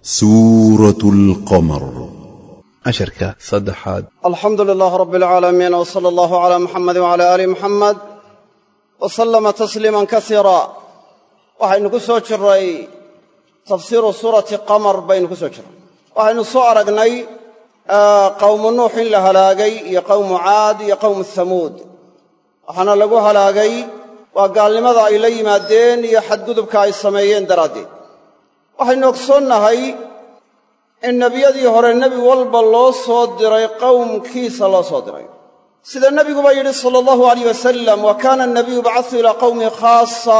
سورة القمر عشركة صدحات. الحمد لله رب العالمين، وصلى الله على محمد وعلى آل محمد وسلم تسليما كثيرا. waxaynu ku soo jiray tafsiiru suurati qamar baynu ku soo jiray. waxaynu soo aragnay qawmu nuux in la halaagay iyo qawmu caad iyo qawmu thamuud. waxaana lagu halaagay waa gaalnimada ay la yimaadeen iyo xadgudubka ay sameeyeen daraaddeed. waxaynu ogsoonnahay in nebiyadii hore nebi walba loo soo diray qawmkiisa loo soo diray, sida nebiguba yidhi sala allahu alayh wasalam, wa kaana annabiyu bacathu ilaa qawmihi khaasa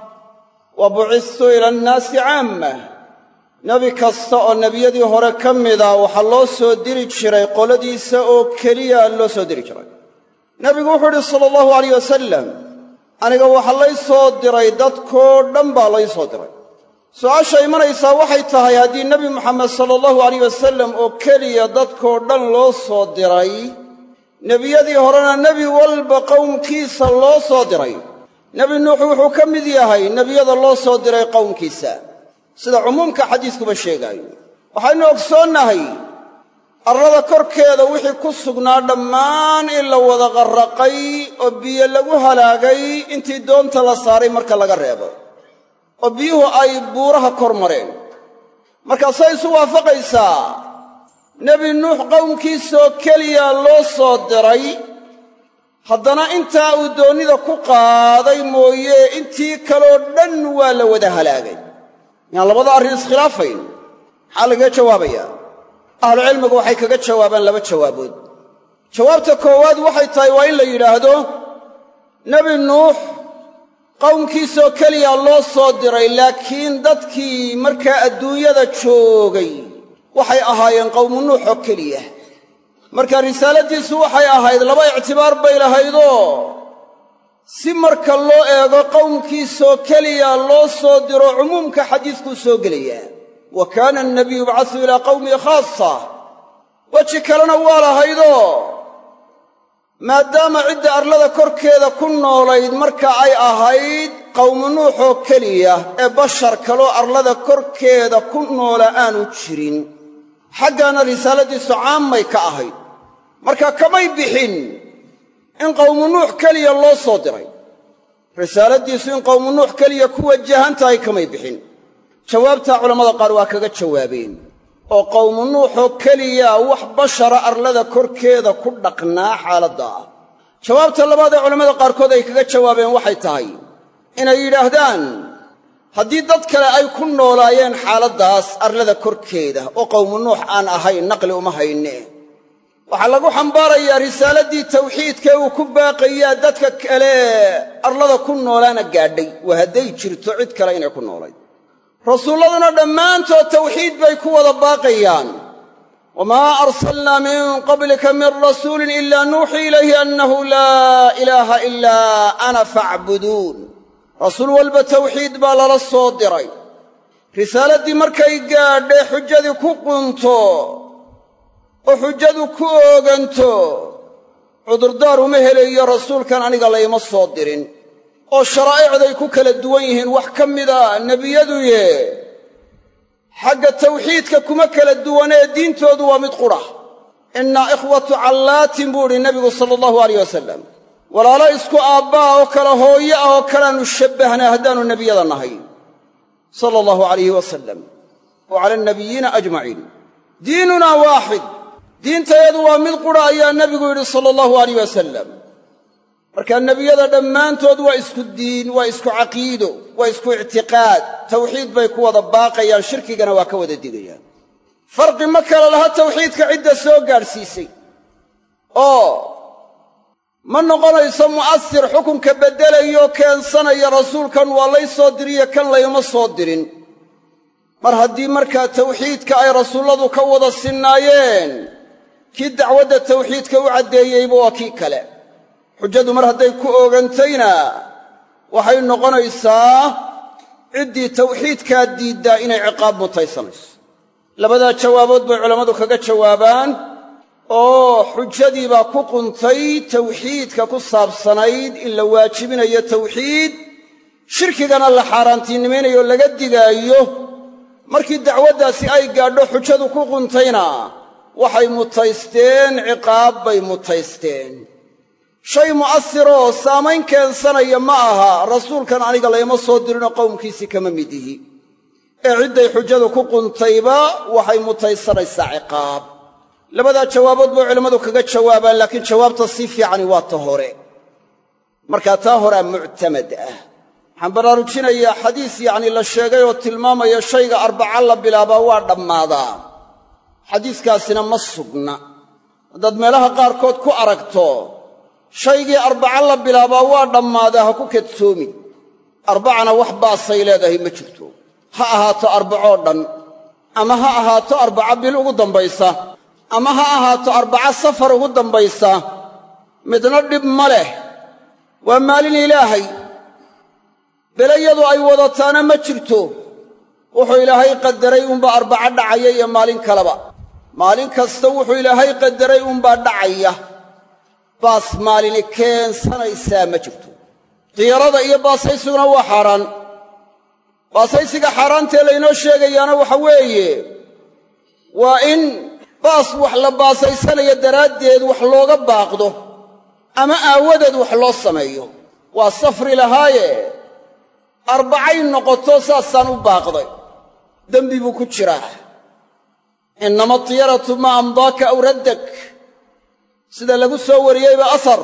wa bucithtu ila annaasi caamma. nebi kasta oo nebiyadii hore ka mida waxaa loo soo diri jiray qoladiisa oo keliya loo soo diri jiray. nebigu wuxuu yidhi sala allahu alayh wasalam, aniga waxa lay soo diray dadkoo dhan baa lay soo diray. su'aasha imanaysaa waxay tahay, haddii nebi moxamed sala allahu alayh wasalam oo keliya dadkoo dhan loo soo diray, nebiyadii horena nebi walba qowmkiisa loo soo diray, nebi nuux wuxuu ka mid yahay nebiyada loo soo diray qowmkiisa, sida cumuumka xadiiskuba sheegaayo. waxaynu ogsoonnahay arlada korkeeda wixii ku sugnaa dhammaan in la wada qarraqay oo biyo lagu halaagay intii doonta la saaray marka laga reebo, oo biyuhu ay buuraha kor mareen. markaasay isu waafaqaysaa nebi nuux qowmkiisoo keliya loo soo diray, haddana intaa uu doonnida ku qaaday mooye intii kaloo dhan waa la wada halaagay. yaan labada arrin iskhilaafayn. maxaa lagaga jawaabayaa? ahlucilmigu waxay kaga jawaabaan laba jawaabood. jawaabta koowaad waxay tahay waa in la yidhaahdo nebi nuux qowmkiisoo keliya loo soo diray, laakiin dadkii markaa adduunyada joogay waxay ahaayeen qowmu nuux oo keliya. marka risaaladiisu waxay ahayd laba ictibaar bay lahaydoo si marka loo eego qowmkiisoo keliya loo soo diro cumuumka xadiiskuu soo gelayaa, wa kaana annabiyu yubcathu ilaa qawmihi khaasa. weji kalena waa lahaydoo maadaama cidda arlada korkeeda ku noolayd marka ay ahayd qawmu nuux oo keliya ee bashar kaloo arlada korkeeda ku noola aanu jirin, xaggaana risaaladiisu caammay ka ahayd. marka kamay bixin in qawmu nuux keliya loo soo diray. risaaladiisu in qawmu nuux keliya ku wajahan tahay kamay bixin. jawaabtaa culammada qaar waa kaga jawaabeen, oo qawmu nuuxoo keliya wax bashara arlada korkeeda ku dhaqnaa xaaladda ah. jawaabta labaad ee culammada qaarkood ay kaga jawaabeen waxay tahay inay yidhaahdaan haddii dad kale ay ku noolaayeen xaaladdaas arlada korkeeda oo qawmu nuux aan ahayn, naqli uma hayne, waxaa lagu xambaarayaa risaaladii tawxiidkee uu ku baaqayaa dadka kale arlada ku noolaana gaadhay, waa hadday jirto cid kale inay ku noolayd. rasuulladuna dhammaantood tawxiid bay ku wada baaqayaan. wamaa arsalnaa min qablika min rasuulin ilaa nuuxii ilayhi annahu laa ilaaha ilaa ana facbuduun. rasuul walba tawxiid baa lala soo diray. risaaladii markay gaadhay xujadii ku qunto oo xujadu ku ooganto, cudurdaar uma helayo rasuulkan aniga layma soo dirin, oo sharaa'icday ku kala duwan yihiin wax ka mida nebiyaduye xagga tawxiidka kuma kala duwanee diintoodu waa mid qudha. innaa ikhwatu callaatin buu idhi nebigu sala allahu alayh wasalam, walaalo isku aabbaa oo kale hooyo ah oo kaleaanu shabbahnaa haddaannu nebiyada nahay sala allahu alayhi wasalam wa cala annabiyiina ajmaciin. diinunaa waaxid, diintayadu waa mid qudha ayaa nebigu yidhi sala allahu alayh wasalam. markaa nebiyada dhammaantood waa isku diin, waa isku caqiido, waa isku ictiqaad, tawxiid bay ku wada baaqayaan, shirkigana waa ka wada digayaan. farqi ma kala laha tawxiidka cidda soo gaadhsiisay, oo ma noqonayso mu'asir xukunka beddelayo keensanaya rasuulkan waa lay soo diriyo kan layma soo dirin. mar haddii markaa tawxiidka ay rasuulladu ka wada sinnaayeen, kii dacwadda tawxiidka u caddeeyeyba waa kii kale. xujadu mar hadday ku oogantayna waxay noqonaysaa ciddii tawxiidkaa diiddaa inay ciqaab mutaysanayso. labadaa jawaabood bay culammadu kaga jawaabaan, oo xujadiibaa ku quntay tawxiidka ku saabsanayd in la waajibinayo tawxiid, shirkigana la xaaraantinimaynayo laga digaayo markii dacwaddaasi ay gaadho xujadu ku quntayna waxay mutaysteen ciqaab bay mutaysteen. shay mu'asiroo saamayn keensanaya ma aha rasuulkan aniga layma soo dirinoo qowmkiisii kama mid ihi, ee cidday xujadu ku quntayba waxay mutaysanaysaa ciqaab. labadaa jawaabood bay culimmadu kaga jawaabaan, laakiin jawaabta sii fiicani waa ta hore. markaa taa horaa muctamad ah. waxaan baraarujinayaa xadiis la sheegay oo tilmaamaya shayga arbaca la bilaabaa waa dhammaadaa. xadiiskaasina ma sugna. haddaad meelaha qaarkood ku aragto shaygii arbaca la bilaabaa waa dhammaadaa, ha ku kadsoomin. arbacana wax baasay leedahay ma jirto. ha ahaato arbacoo dhan, ama ha ahaato arbaca bil ugu dambaysa, ama ha ahaato arbaca safar ugu dambaysa, midna dhib ma leh. waa maalin ilaahay, belayadu ay wadataana ma jirto. wuxuu ilaahay qadaray uunbaa arbaca dhacaya iyo maalin kaleba. maalin kasta wuxuu ilaahay qadaray uunbaa dhacaya. baas maalini keensanaysaa ma jirto. diyarada iyo baasaysiguna waa xaaraan. baasaysiga xaaraantee laynoo sheegayaana waxa weeye waa in baas wax la baasaysanayo daraaddeed wax looga baaqdo ama aawadeed wax loo sameeyo. waa safri lahaaye arbacay noqoto saasaan u baaqday, dembi buu ku jiraa. innama tiyaratu maa amdaaka aw raddak, sida lagu soo wariyeyba asar.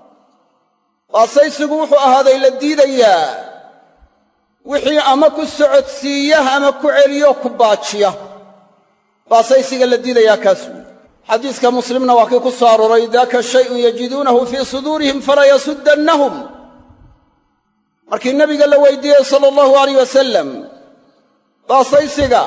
baasaysigu wuxuu ahaaday la diidayaa wixii ama ku socodsiiya ama ku celiyo ku baajiya. baasaysiga la diidayaa kaas wey. xadiiska muslimna waa kii ku soo arooray daaka shay'un yajiduunahu fii suduurihim falaa yasuddannahum. markii nebiga la weydiiyey sala allahu alayh wasalam baasaysiga,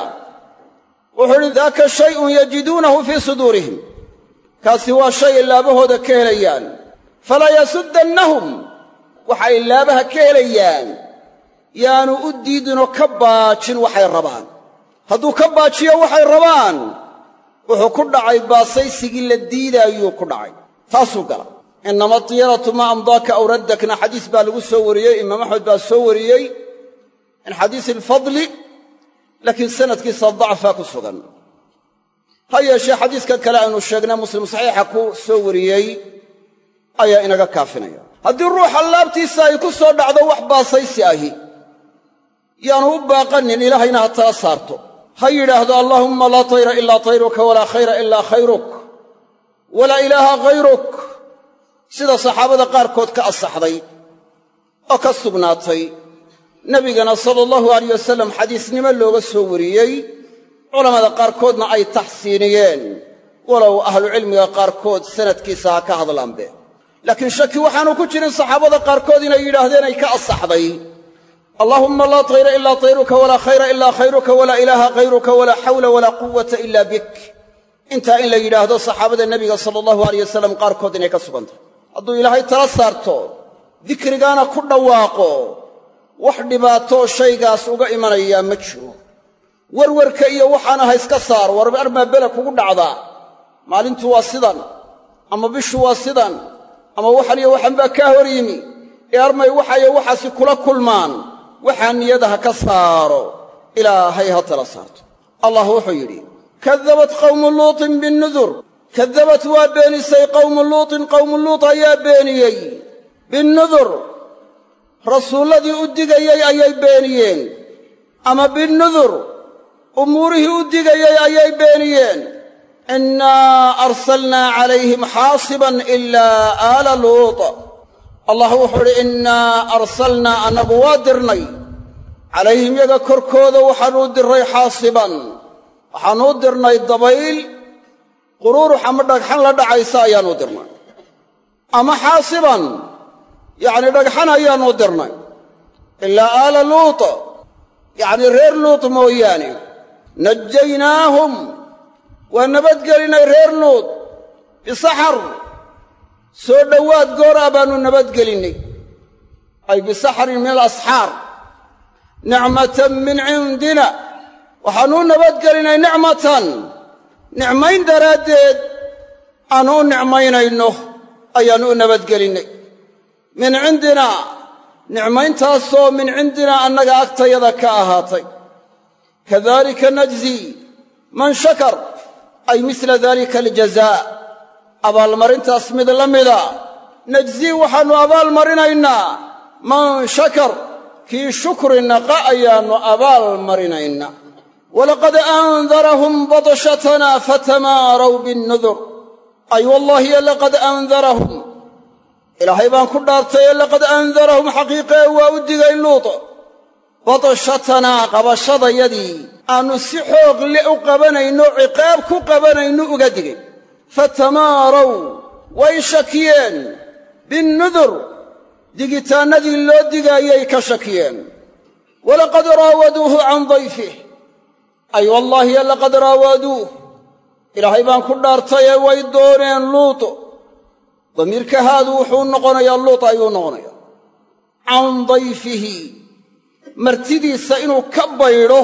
wuxuu idhi daaka shay'un yajiduunahu fii suduurihim, kaasi waa shay laabahooda ka helayaan. falaa yasuddannahum, waxay laabaha ka helayaan yaanu u diidinoo ka baajin waxay rabaan. hadduu ka baajiyo waxay rabaan, wuxuu ku dhacay baasaysigii la diidaayuu ku dhacay. taasuu gala. innama tiyaratu maa amdaaka aw raddakna xadiis baa lagu soo wariyey, imaam axmed baa soo wariyey min xadiisi alfadli, laakiin sanadkiisa dacfaa ku sugan. ha yeeshee xadiiska kale aynu sheegnay muslim saxiixa ku soo wariyey ayaa inaga kaafinaya. haddii ruuxa laabtiisa ay ku soo dhacdo wax baasaysi ahi, yaanu u baaqanin, ilaahayna ha tala saarto. ha yidhaahdo allaahumma laa tayra ilaa tayruka walaa khayra ilaa khayruk walaa ilaaha hayruk, sida saxaabada qaarkood ka asaxday oo ka sugnaatay. nebigana sala allahu alayh wasalam xadiisnimo looga soo wariyey, culammada qaarkoodna ay taxsiiniyeen, walow ahlucilmiga qaarkood sanadkiisa ha ka hadlaanbe. laakiin shaki waxaanu ku jirin saxaabada qaarkood inay yidhaahdeen ay ka asaxday allaahumma laa tayra ilaa tayruka walaa khayra ilaa khayruka walaa ilaaha hayruka walaa xawla walaa quwata ilaa bik. intaa in la yidhaahdo saxaabada nebiga sala allahu alayh wasalam qaarkood inay ka sugan tahay. hadduu ilaahay tala saarto, dikrigaana ku dhawaaqo, wax dhibaatoo shaygaas uga imanayaa ma jiro. warwarka iyo waxaana ha iska saar. war armaa bela kugu dhacdaa, maalintu waa sidan, ama bishu waa sidan, ama waxan iyo waxan baa kaa hor yimi, ee armay waxayo waxaasi kula kulmaan. waxaa niyada ha ka saaro, ilaahay ha tala saarto. allah wuxuu yidhi kadabat qawmu luutin binnudur. kadabat waa beenisay qawmu luutin, qawmu luut ayaa beeniyey binnudur, rasuulladii u digayey ayay beeniyeen, ama binnudur, umuurihii u digayey ayay beeniyeen. innaa arsalnaa calayhim xaasiban ilaa aala luut. allah wuxuu idhi innaa arsalnaa, annagu waa dirnay, calayhim yaga korkooda waxaanuu dirray xaasiban, waxaanuu dirnay dabayl quruurux ama dhagxan la dhacaysa ayaanuu dirnay, ama xaasiban dhagxan ayaanuu dirnay. ilaa aala luut, reer luut mooyaane. najaynaahum, waa nabadgelinay reer luut bisaxar, soo dhowaad gooraa baannu nabadgelinnay, ay bisaxarin min alasxaar. nicmatan min cindina, waxaanuu nabadgelinay nicmatan, nicmayn daraaddeed aanu u nicmaynayno ayaannu u nabadgelinnay. min cindinaa, nicmayntaasoo min cindinaa annaga agtayada ka ahaatay. kadalika najzi man shakar ay misla dalika aljazaa abaalmarintaas mid la mida najzii waxaannu abaalmarinaynaa man shakar kii shukri naqa ayaannu abaalmarinaynaa walaqad andarahum badshatanaa fatamaaraw binnudur ay wallaahi laqad andarahum ilaahay baan ku dhaartaye laqad andarahum xaqiiqee waa u digay luut badshatanaa qabashadayadii aannu si xoog le u qabanayno ciqaab ku qabanayno uga digay fatamaaraw way shakiyeen binnudur digitaannadii loo digaayay ka shakiyeen walaqad raawaduuhu can dayfih ay wallaahi laqad raawaduuh ilaahay baan ku dhaartaye way dooneen luut damiirka haadu wuxuu noqonayaa luut ayuu noqonayaa can dayfihi martidiisa inuu ka baydho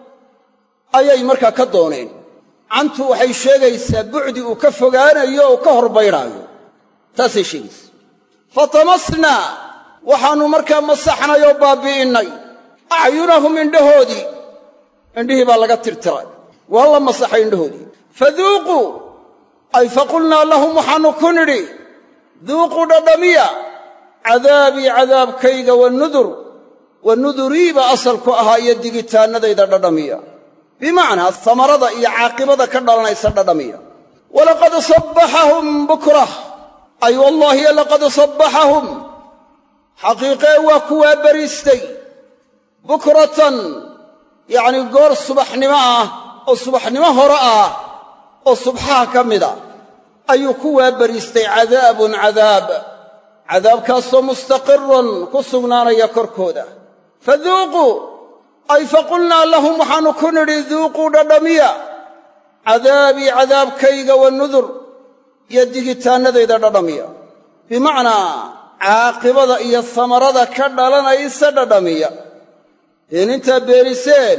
ayay markaa ka dooneen cantu waxay sheegaysaa bucdi uu ka fogaanayo oo ka hor baydhaayo taasay sheegaysaa fatamasnaa waxaannu markaa masaxnay oo baabbi'innay acyunahum indhihii baa laga tirtiray waa la masaxay indhahoodii faduuquu ay faqulnaa lahum waxaannu ku nidhi duuquu dhadhamiya cadaabii cadaabkayga wanudurii baa asalku ahaa iyo digitaannadayda dhadhamiya bimacnaa samarada iyo caaqibada ka dhalanaysa dhadhamiya walaqad sabbaxahum bukrah ay wallaahi laqad sabbaxahum xaqiiqee waa kuwaa bariistay bukratan yacnii goor subaxnimo ah oo subaxnimo hore ah oo subxaha ka mida ayuu ku waabariistay cadaabun cadaabkaasoo mustaqirun ku sugnaanaya korkooda faduuquu ay faqulnaa lahum waxaannu ku nidhi duuquu dhadhamiya cadaabii cadaabkayga wanudur iyo digitaannadayda dhadhamiya bimacnaa caaqibada iyo samarada ka dhalanaysa dhadhamiya beenintaa beeniseen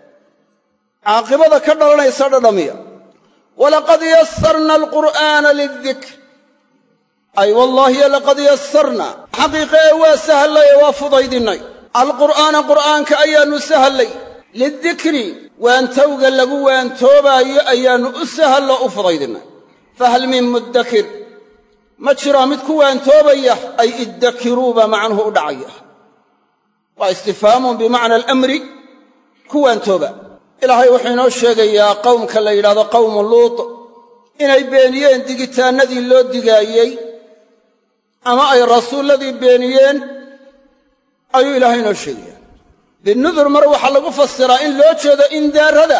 caaqibada ka dhalanaysa dhadhamiya walaqad yasarna alqur'aana lidikr ay wallaahi laqad yasarna xaqiiqee waa sahlay ee waa fudaydinnay alqur'aana qur'aanka ayaannu sahlay lidikri waantowga lagu waantoobaayo ayaannu u sahallo u fudaydinnay fahal min muddakir ma jiraa mid ku waantoobaya ay iddakiruuba macnuhu u dhacaya waa istifhaamun bimacna alamri ku waantooba ilaahay wuxuu inoo sheegayaa qowmka la yidhahdo qawmu luut inay beeniyeen digitaannadii loo digaayey ama ay rasuulladii beeniyeen ayuu ilaahay inoo sheegayaa binnudur mar waxaa lagu fasiraa in loo jeedo indaarada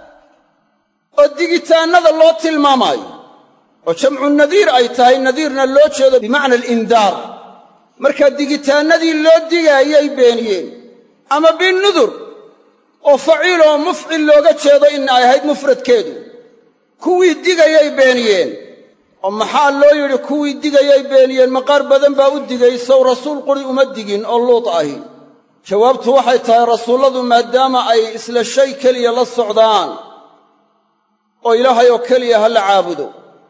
oo digitaannada loo tilmaamaayo oo jamcu nadiir ay tahay nadiirna loo jeedo bimacna alindaar markaa digitaannadii loo digaayay beeniyeen ama binnudur oo faciil oo mufcil looga jeedo in ay ahayd mufradkeedu kuwii digayay beeniyeen oo maxaa loo yidhi kuwii digayay beeniyeen maqaar badan baa u digay sow rasuul quri uma digin oo luut ahi jawaabtu waxay tahay rasuulladu maadaama ay isla shay keliya la socdaan oo ilaahay oo keliya ha la caabudo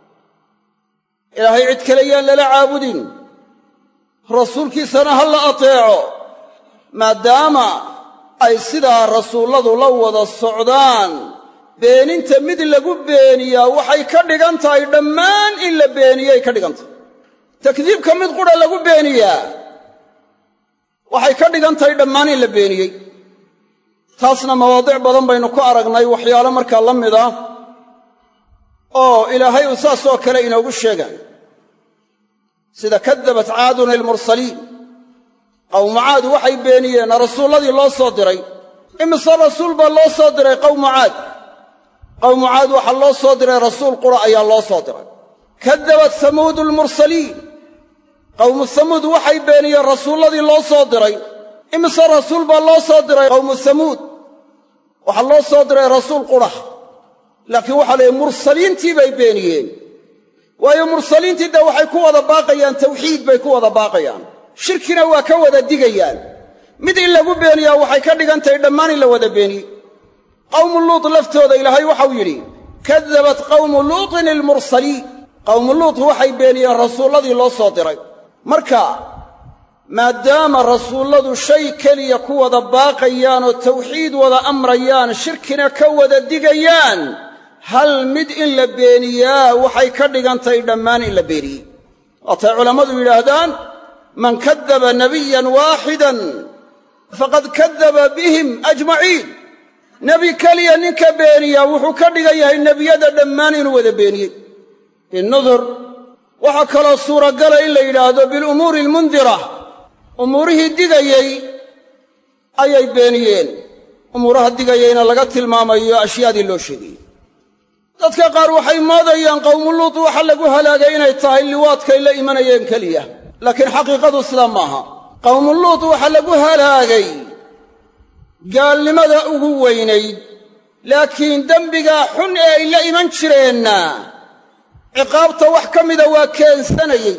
ilaahay cid kale yaan lala caabudin rasuulkiisana ha la ateeco maadaama ay sidaa rasuulladu la wada socdaan beeninta mid lagu beeniyaa waxay ka dhigan tahay dhammaan in la beeniyey ka dhigan tahay takdiibka mid qudha lagu beeniyaa waxay ka dhigan tahay dhammaan in la beeniyey taasna mawaadic badan baynu ku aragnay waxyaalo markaa la mid ah oo ilaahay uu saasoo kale inoogu sheegaayo sida kadabat caadun ilmursaliin qawmu caad waxay beeniyeen rasuulladii loo soo diray imise rasuul baa loo soo diray qawmu caad waxaa loo soo diray rasuul qura ayaa loo soo diray kadabat samuudu almursaliin qawmu samuud waxay beeniyeen rasuulladii loo soo diray imise rasuul baa loo soo diray qawmu samuud waxaa loo soo diray rasuul qura laakiin waxaa leeyahy mursaliintii bay beeniyeen waayo mursaliintii dee waxay ku wada baaqayaan tawxiid bay ku wada baaqayaan shirkina waa ka wada digayaan mid in lagu beeniyaa waxay ka dhigan tahay dhammaan in la wada beeniyey qawmu luut laftooda ilaahay waxau yidhi kadabat qawmu luutin ilmursaliin qawmu luut waxay beeniyeen rasuulladii loo soo diray marka maadaama rasuulladu shay keliya ku wada baaqayaan oo tawxiid wada amrayaan shirkina ka wada digayaan hal mid in la beeniyaa waxay ka dhigantahay dhammaan in la beeniyey waatay culammadu yidhaahdaan man kadaba nabiyan waaxidan faqad kadaba bihim ajmaciin nebi keliya ninka beeniyaa wuxuu ka dhigan yahay nebiyada dhammaan inuu wada beeniyey binnudur waxaa kaloo suuragala in la yidhaahdo bilumuuri almundira umuurihii digayey ayay beeniyeen umuuraha digayeyna laga tilmaamayo ashyaadii loo sheegayey dadka qaar waxay moodayaan qawmuluut waxa lagu halaagay inay tahay liwaadkay la imanayeen keliya laakiin xaqiiqadu sidaa maaha qawmuluut waxa lagu halaagay gaalnimada ugu weynayd laakiin dembigaa xun ee ay la iman jireenna ciqaabta wax ka mida waa keensanayey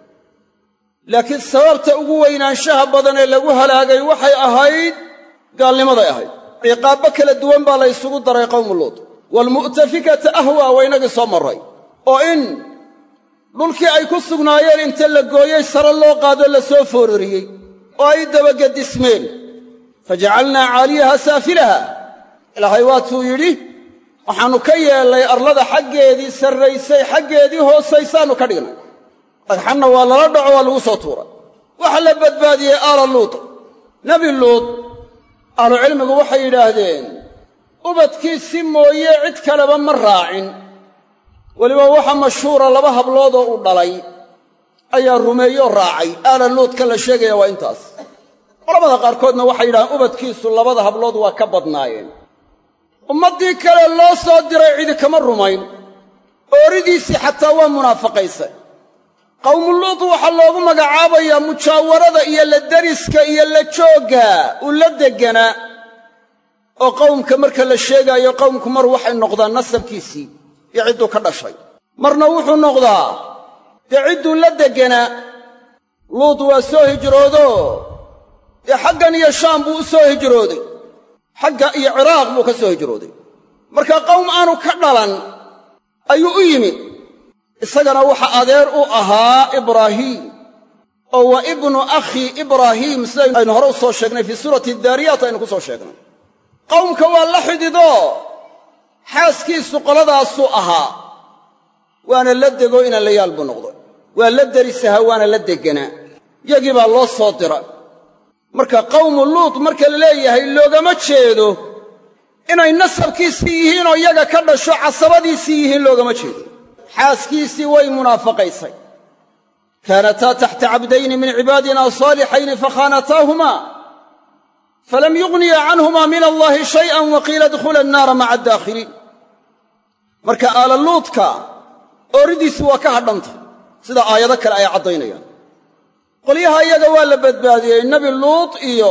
laakiin sababta ugu weynaanshaha badan ee lagu halaagay waxay ahayd gaalnimaday ahayd ciqaabbo kala duwan baa la ysugu daray qawmuluut waalmu'tafikata ahwa waynagii soo marray oo in dhulkii ay ku sugnaayeen inta la gooyey sare loo qaado la soo foorariyey oo ay dabagedismeen fajacalnaa caaliyaha saafilaha ilaahay waatuu yidhi waxaannu ka yeellay arlada xaggeedii sarraysay xaggeedii hoosaysaannu ka dhignay dhagxanna waa lala dhaco waa lagu soo tuuray waxa la badbaadiyey aala luut nebi luut ahlucilmigu waxay yidhaahdeen ubadkiisi mooye cid kaleba ma raacin weliba waxa mashhuura 2 habloodoo u dhalay ayaa rumeeyoo raacay aala luutka la sheegaya waa intaas culamada qaarkoodna waxay yidhahdeen ubadkiisu 2 hablood waa ka badnaayeen ummaddii kale loo soo diray cidi kama rumayn ooridiisii xataa waa munaafaqaysay qawmuluut waxaa loogu magacaabayaa mujaawarada iyo la deriska iyo la joogga uu la degganaa oo qowmka marka la sheegaayo qowmku mar waxay noqdaan nasabkiisii iyo cidduu ka dhashay marna wuxuu noqdaa dee cidduu la degganaa luut waa soo hijroodo dee xaggan iyo shaam buu u soo hijrooday xagga iyo ciraaq buu ka soo hijrooday marka qowm aanu ka dhalan ayuu u yimi isagana waxa adeer u ahaa ibraahiim oo waa ibnu akhi ibraahiim sidaynu hore u soo sheegnay fii suurati daariyaat aynu ku soo sheegnay qowmka waa la xididoo xaaskiisu qoladaasuu ahaa waana la dego inaan la yaal buu noqday waa la derisahaa waana la degganaa yagii baa loo soo dira marka qawmu luut marka la leeyahay loogama jeedo inay nasabkiisii yihiin oo yaga ka dhasho casabadiisii yihiin loogama jeedo xaaskiisii way munaafaqaysay kaanataa taxta cabdayni min cibaadina saalixayni fakhaanataahumaa falam yugniya canhumaa min allaahi shay'an wa qiila idkhula annaara maca addaakhiliin marka aala luutka ooridiisi waa ka hadhantay sida aayado kale ay caddaynayaan qolyaha iyaga waa la badbaadiyey nebi luut iyo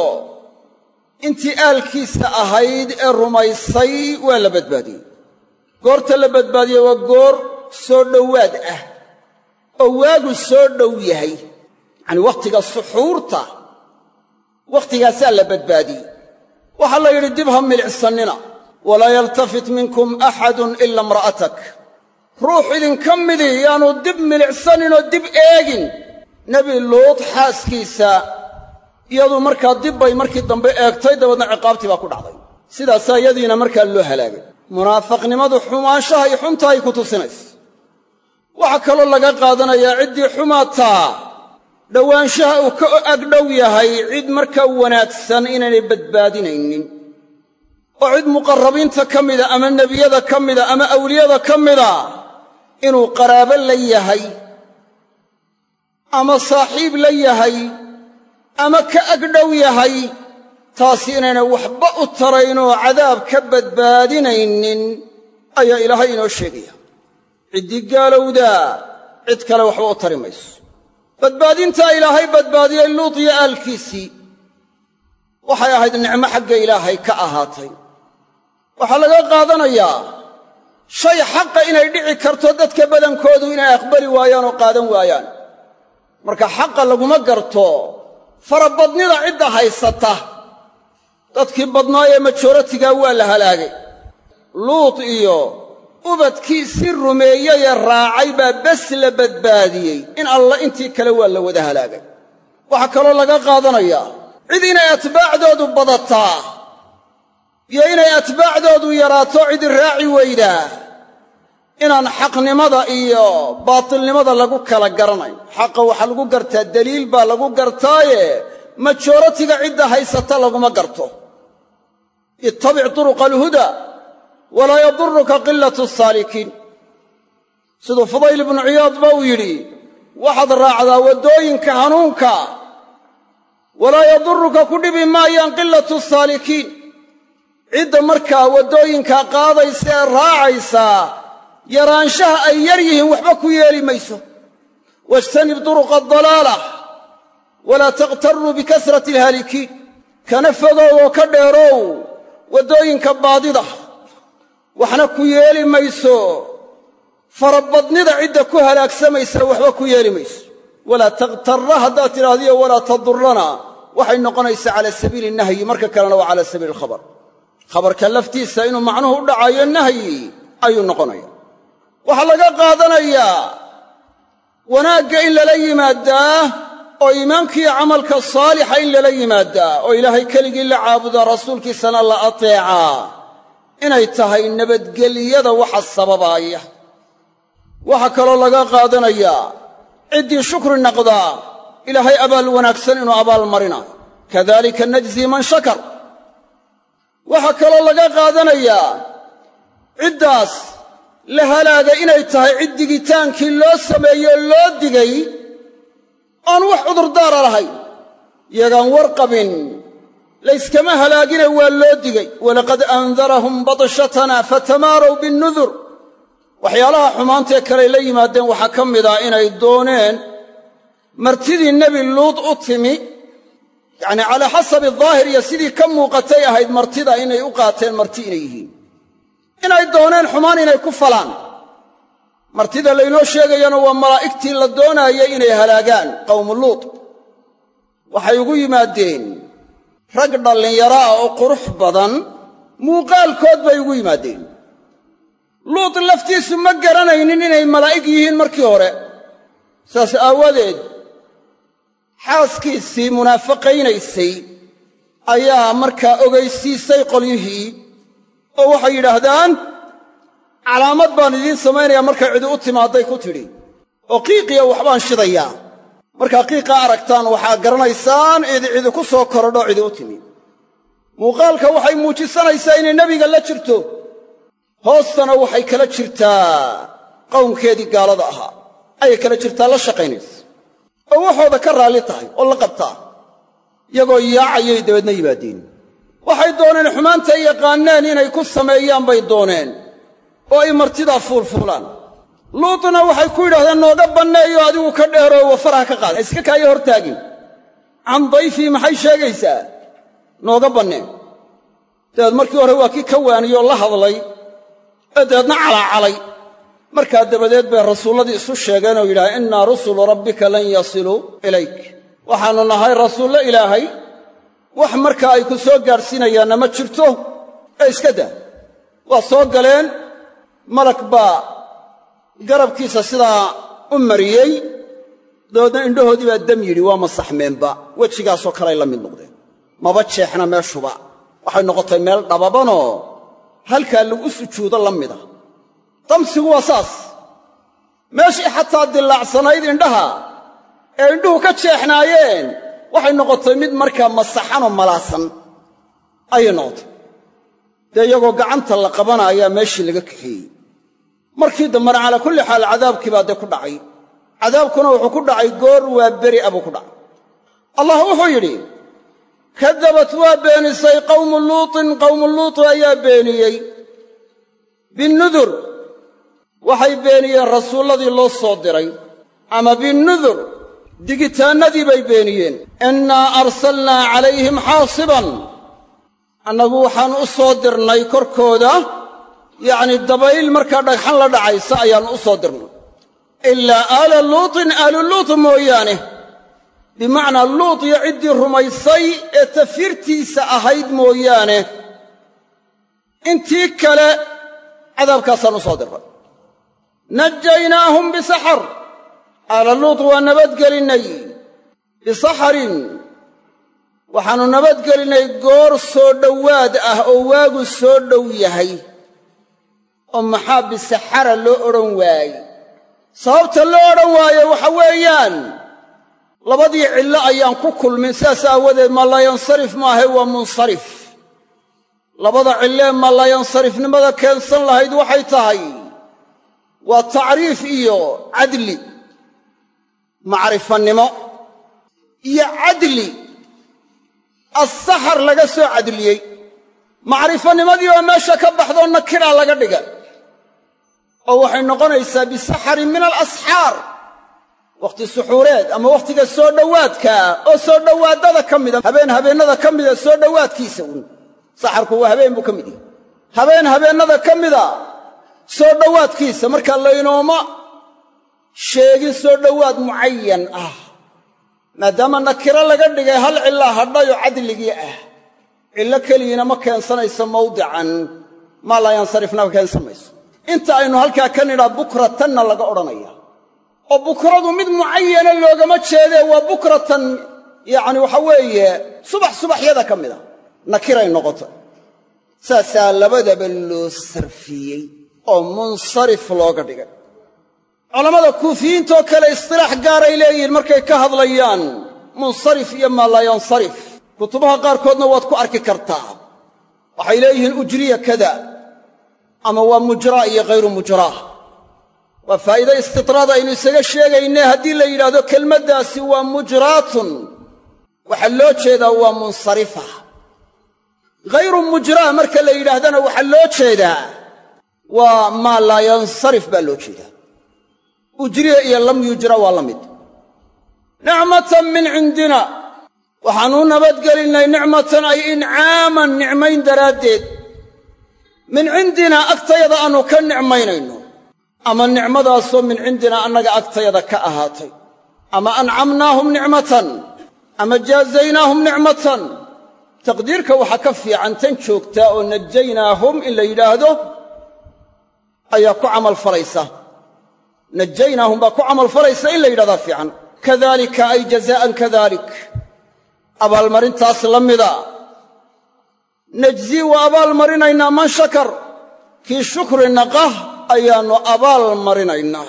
intii aalkiisa ahayd ee rumaysay waa la badbaadiyey goorta la badbaadiyey waa goor soo dhowaad ah oo waagu soo dhow yahay yacanii wakhtiga suxuurta wakhtigaasaa la badbaadiyey waxaa la yidhi dib ha milicsannina walaa yaltafit minkum axadun ila imra'atak ruux idinka midii yaanu dib milicsaninoo dib eegin nebi luut xaaskiisa iyadu markaa dib bay markii dambe eegtay dabeedna ciqaabtii baa ku dhacday sidaasaa iyadiina markaa loo halaagay munaafaqnimadu xumaanshaha iyo xunta ay ku tusinayso waxaa kaloo laga qaadanayaa ciddii xumaataa dhowaanshaha uu ka agdhow yahay cid markaa wanaagsan inaynay badbaadinaynin oo cid muqarrabiinta ka mida ama nebiyada ka mida ama awliyada ka mida inuu qaraabo la yahay ama saaxiib la yahay ama ka agdhow yahay taasi inaynay waxba u taraynoo cadaab ka badbaadinaynin ayaa ilaahay inoo sheegaya ciddii gaalowdaa cid kale waxba u tari mayso badbaadintaa ilaahay badbaadiyey luut iyo aalkiisii waxay ahayd nicmo xagga ilaahay ka ahaatay waxaa laga qaadanayaa shay xaqa inay dhici karto dadka badankoodu inay aqbali waayaan oo qaadan waayaan marka xaqa laguma garto farabadnida cidda haysata dadkii badnaayee majoratigaa waa la halaagay luut iyo ubadkiisii rumeeyeyee raacay baa bes la badbaadiyey in alla intii kale waa la wada halaagay waxaa kaloo laga qaadanayaa cid inay atbaacdoodu badataa iyo inay atbaacdoodu yaraato cidi raaci weydaa inaan xaqnimada iyo baatilnimada lagu kala garanayn. xaqa waxaa lagu gartaa daliil baa lagu gartaaye majoratiga cidda haysata laguma garto. ittabic turuqa alhuda walaa yaduruka qilatu asaalikiin. siduu fudayl ibnu ciyaad ba uu yidhi, waxaad raacdaa waddooyinka hanuunka walaa yaduruka ku dhibi maayaan qilatu asaalikiin. cidda markaa waddooyinkaa qaadaysa ee raacaysaa yaraanshaha ay yar yihiin waxba ku yeeli mayso. wajtanib duruqa adalaalah walaa takhtaruu bikasrati alhaalikiin. kana fogow oo ka dheerow waddooyinka baadida, waxna ku yeeli mayso farabadnida cidda ku halaagsamaysa waxba ku yeeli mayso. walaa takhtarra haddaad tidhaahdiyo walaa tadurrana waxay noqonaysaa cala sabiili nahyi, marka kalena waa cala sabiili alkhabar. khabarka laftiisa inuu macnuhu u dhacayo nahyi ayuu noqonaya. waxaa laga qaadanayaa wanaagga in lala yimaadaa oo iimaankiiyo camalka saalixa in lala yimaadaa oo ilaahay keligii la caabudaa rasuulkiisana la ateecaa inay tahay nabadgelyada waxa sababaaya. waxaa kaloo laga qaadanayaa ciddii shukri naqdaa ilaahay abaal wanaagsan inuu abaal marinayo. kadalika najzii man shakar. waxaa kaloo laga qaadanayaa ciddaas la halaagay inay tahay cid digitaankii loo sameeyo loo digay oon wax cudurdaara lahayn. iyagaan warqabin layskama halaagine waa loo digay. walaqad andarahum badshatana fatamaarow binnudur. waxyaalaha xumaantee kaley la yimaadeen waxaa ka mid ah inay dooneen martidii nebi luud u timi, yacnii calaa xasabi daahir iyo sidii ka muuqatay ahayd martida inay u qaateen marti inay yihiin, inay dooneen xumaan inay ku falaan. martida laynoo sheegayana waa malaa'igtii la doonaayay inay halaagaan qawmu luud. waxay ugu yimaadeen rag dhallinyaro ah oo qurux badan, muuqaalkood bay ugu yimaadeen. luud laftiisu ma garanaynin inay malaa'ig yihiin markii hore. saas aawadeed xaaskiisii munaafaqaynaysay ayaa markaa ogaysiisay qolyihii oo waxay yidhaahdaan calaamad baan idiin samaynayaa markay cidi u timaadday ku tidhi, oo qiiqiya waxbaan shidayaa. markaa qiiqaa aragtaan waxaa garanaysaan cidi ku soo korodho cidi u timi. muuqaalka waxay muujisanaysaa inay nebiga la jirto, hoostana waxay kala jirtaa qowmkeedii gaalada ahaa ayay kala jirtaa, la shaqaynaysa oo waxooda ka raalli tahay oo la qabtaa. iyagoo yaacayay dabeedna yimaadeen. waxay dooneen xumaantay yaqaaneen inay ku sameeyaan bay dooneen oo ay martidaa fuulfuulaan. luutna waxay ku yidhahdeen nooga banneeyo adigu ka dheeroowo faraha ka qaada, iska kaayo hortaagin. can dayfii maxay sheegaysaa? nooga banneen. dabeed markii hore waa kii ka waaniyoo la hadlay ee dabeedna calaacalay. markaa dabadeed bay rasuulladii isu sheegeen oo yidhahdeen innaa rusulu rabbika lan yasiluu ilayk. waxaannu nahay rasuullo ilaahay, wax markaa ay ku soo gaadhsiinayaanna ma jirto ee iska daa. waa soo galeen, malag baa garabkiisa sidaa u mariyey, dabeedna indhahoodii baa dam yidhi, waa masaxmeenba. wejigaasoo kaley la mid noqdeen, maba jeexna meeshuba. waxay noqotay meel dhababanoo halkaa lagu sujuudo la mida. damsigu waa saas. meeshii xataa dillaacsanayd indhaha ee indhuhu ka jeexnaayeen waxay noqotay mid markaa masaxanoo malaasan ayay noqotay. dee iyagoo gacanta la qabanaayaa meeshii laga kaxeeyey. markii dambena calaa kulli xaal cadaabkii baa dee ku dhacay. cadaabkuna wuxuu ku dhacay goor waa beri a buu ku dhacay. allah wuxuu yidhi kadabat waa beenisay qawmu luutin, qawmu luut ayaa beeniyey binnudur. waxay beeniyeen rasuulladii loo soo diray, ama binnudur digitaannadii bay beeniyeen. innaa arsalnaa calayhim xaasiban, annagu waxaan u soo dirnay korkooda yacnii dabayl markaa dhagxan la dhacaysa ayaannu u soo dirnay. ilaa aala luutin, aalu luut mooyaane, bimacnaa luut iyo ciddii rumaysay ee tafyirtiisa ahayd mooyaane, intii kale cadaabkaasaan u soo dirnay. najaynaahum bisaxar, aala luut waa nabadgelinnay bisaxarin waxaannu nabadgelinnay goor soo dhowaad ah oo waagu soo dhow yahay oo maxaa bisaxara loo odhan waaye sababta loo odhan waaye waxa weeyaan labadii cillo ayaan ku kulmin sidaas aawadeed ma laa yansarif maahay waa munsarif labada cillee ma laa yansarifnimada keensan lahayd waxay tahay waa tacriif iyo cadli macrifanimo iyo cadli assaxar laga soo cadliyey macrifanimadii oo meesha ka baxdoo nakiraa laga dhiga oo waxay noqonaysaa bisaxarin min alasxaar wakhti suxuureed ama wakhtiga soo dhowaadkaa oo soo dhowaaddada ka mida habeennada ka mida soo dhowaadkiisa uun saxarku waa habeen buu ka mid yahay habeennada ka mida soo dhowaadkiisa marka laynooma sheegin soo dhowaad mucayan ah maadaama nakiro laga dhigay hal cillaa hadhayoo cadligii ah cillo keligiina ma keensanayso mawdican maa laa yansarifna keensan mayso inta aynu halkaa ka nidhaa bukratanna laga odhanaya oo bukradu mid mucayana loogama jeedee waa bukratan yacni waxa weeye subaxyada ka mida nakiray noqoto saasaa labadaba loo sarfiyey oo munsarif looga dhigay culammada kuufiyiintoo kale istilaax gaaray leeyihiin markay ka hadlayaan munsarif iyo maa laa yansarif kutubaha qaarkoodna waad ku arki kartaa waxay leeyihiin ujriya kada ama waa mujraa iyo hayru mujraa waa faa'iide istidraad aynu isaga sheegayne haddii la yidhaahdo kelmaddaasi waa mujraatun waxaa loo jeedaa waa munsarifa hayru mujraa marka la yidhaahdana waxaa loo jeedaa waa maa laa yansarif baa loo jeedaa ujriya iyo lam yujra waa la mid nicmatan min cindina waxaannu nabadgelinnay nicmatan ay incaaman nicmayn daraaddeed min cindinaa agtayada aannu ka nicmaynayno ama nicmadaasoo min cindinaa annaga agtayada ka ahaatay ama ancamnaahum nicmatan ama jaazaynaahum nicmatan taqdiirka waxaa ka fiican tan joogtaa oo najaynaahum in la yidhaahdo ayaa ku camalfalaysa najaynaahum baa ku camalfalaysa in la yidhahdaa fiican kadaalika ay jazaa'an kadalik abaalmarintaas la mida najzii waa abaalmarinaynaa man shakar kii shukri naqah ayaannu abaal marinaynaa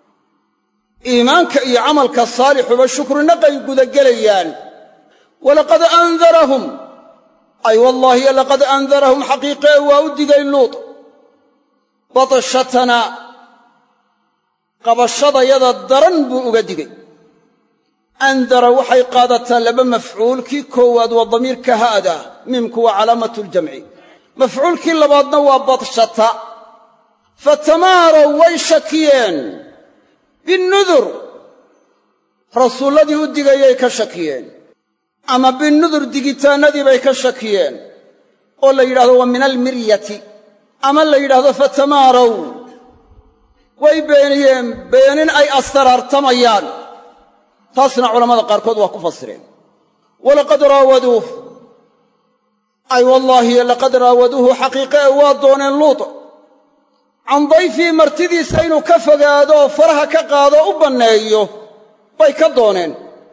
iimaanka iyo camalka saalixuba shukrinaqay gudagelayaan walaqad andarahum ay wallaahi laqad andarahum xaqiiqee waa u digay luut batshatanaa qabashadayada daran buu uga digay andara waxay qaadataa laba mafcuul kii koowaad waa damiirka haada miimku waa calaamatu ljamci mafcuulkii labaadna waa badshata fatamaarow way shakiyeen binnudur rasuulladii u digayay ka shakiyeen ama binnudur digitaannadii bay ka shakiyeen oo la yidhahdo waa min almiryati ama la yidhaahdo fatamaarow way beeniyeen beenin ay asraartamayaan taasna culammada qaarkood waa ku fasireen walaqad raawaduuh ay wallaahi laqad raawaduuhu xaqiiqe ee waa dooneen luut can dayfii martidiisa inuu ka fogaado oo faraha ka qaado u banneeyo bay ka dooneen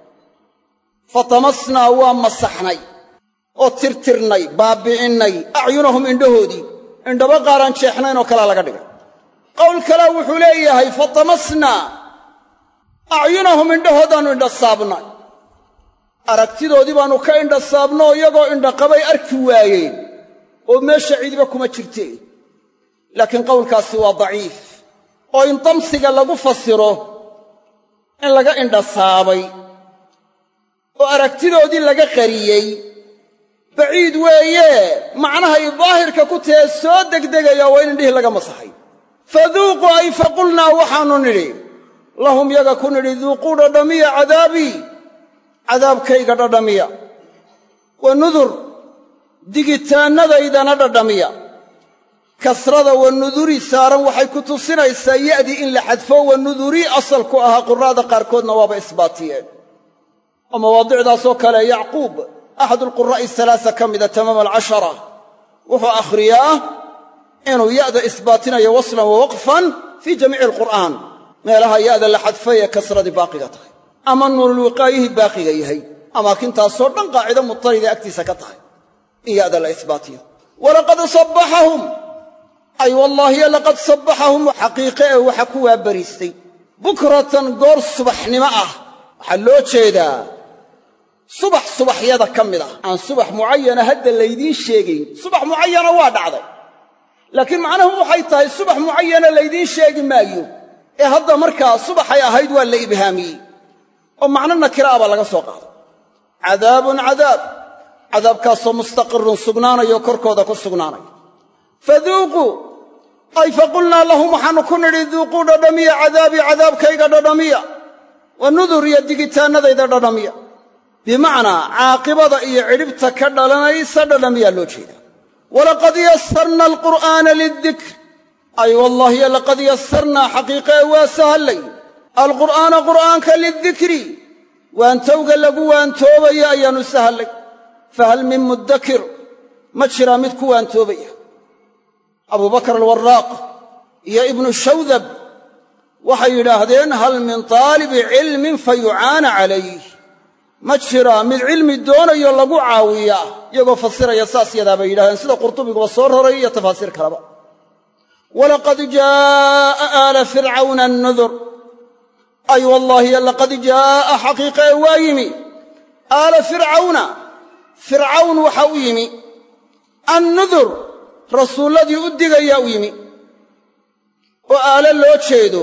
fatamasnaa waa masaxnay oo tirtirnay baabbi'innay acyunahum indhahoodii indhaba qaaraan jeexnayn oo kalea laga dhigay qowl kalea wuxuu leeyahay fatamasnaa acyunahum indhahoodaannu indhasaabnay aragtidoodii baannu ka indhasaabno iyagoo indhaqabay arki waayeen oo meesha cidiba kuma jirteen laakiin qowlkaasi waa daciif oo in damsiga lagu fasiro in laga indhasaabay oo aragtidoodii laga qariyey baciid weeye macnahay daahirka ku tahee soo degdegaya waa in indhihii laga masaxay faduuquu ay faqulnaa waxaannu nidhi lahum yaga ku nidhi duuquu dhadhamiya cadaabii cadaabkayga dhadhamiya wa nudur digitaannadaydana dhadhamiya kasrada wa nuduri saaran waxay ku tusinaysaa ya'dii in la xadfo wa nudurii asalku ahaa qura'da qaarkoodna waaba isbaatiyeen oo mawaadicdaasoo kale yacquub axadu alquraa'i alaasa ka mida tamaama alcashara wuxuu akhriyaa inuu ya'da isbaatinayo waslan wa waqfan fii jamiici alqur'aan meelaha ya'da la xadfay ee kasradii baaqiga tahay ama nuurulwiqaayihii baaqiga yahay amaakintaasoo dhan qaacido mutarida agtiisa ka tahay in ya'da la isbaatiyo walaqad sabbaxahum ay wallaahi laqad sabbaxahum xaqiiqe ee waxa ku waabariistay bukratan goor subaxnimo ah waxaa loo jeedaa subax subaxyada ka mid ah aan subax mucayana hadda laydiin sheegayn subax mucayana waa dhacday laakiin macnuhu waxay tahay subax mucayana laydiin sheegi maayo ee hadda markaa subaxay ahayd waa la ibhaamiyey oo macno nakira baa laga soo qaaday cadaabun cadaabkaasoo mustaqirun sugnaanayo korkooda ku sugnaanaya faduuquu ay faqulnaa lahum waxaannu ku nidhi duuquu dhadhamiya cadaabii cadaabkayga dhadhamiya wa nudur iyo digitaannadayda dhadhamiya bimacnaa caaqibada iyo cidhibta ka dhalanaysa dhadhamiyaa loo jeedaa walaqad yasarna alqur'aana lidikr ay wallaahi laqad yasarnaa xaqiiqee waa sahallay alqur'aana qur'aanka lidikri waantowga lagu waantoobaya ayaannu sahallay fahal min muddakir ma jiraa mid ku waantoobaya abubakar alwaraaq iyo ibnu shawdab waxay yidhaahdeen hal min taalibi cilmin fa yucaana calayh ma jiraa mid cilmi doonayo lagu caawiyaa iyagoo fasiraya saas yadaa bay yidhahdeen sida qurtubiguba soo roray iyo tafaasiir kaleba walaqad jaa'a aala fircawna annudur ay wallaahi laqad jaa'a xaqiiqee waa yimi aala fircawn waxa u yimi annudur rasuulladii u digayaa u yimi oo aalo loo jeedo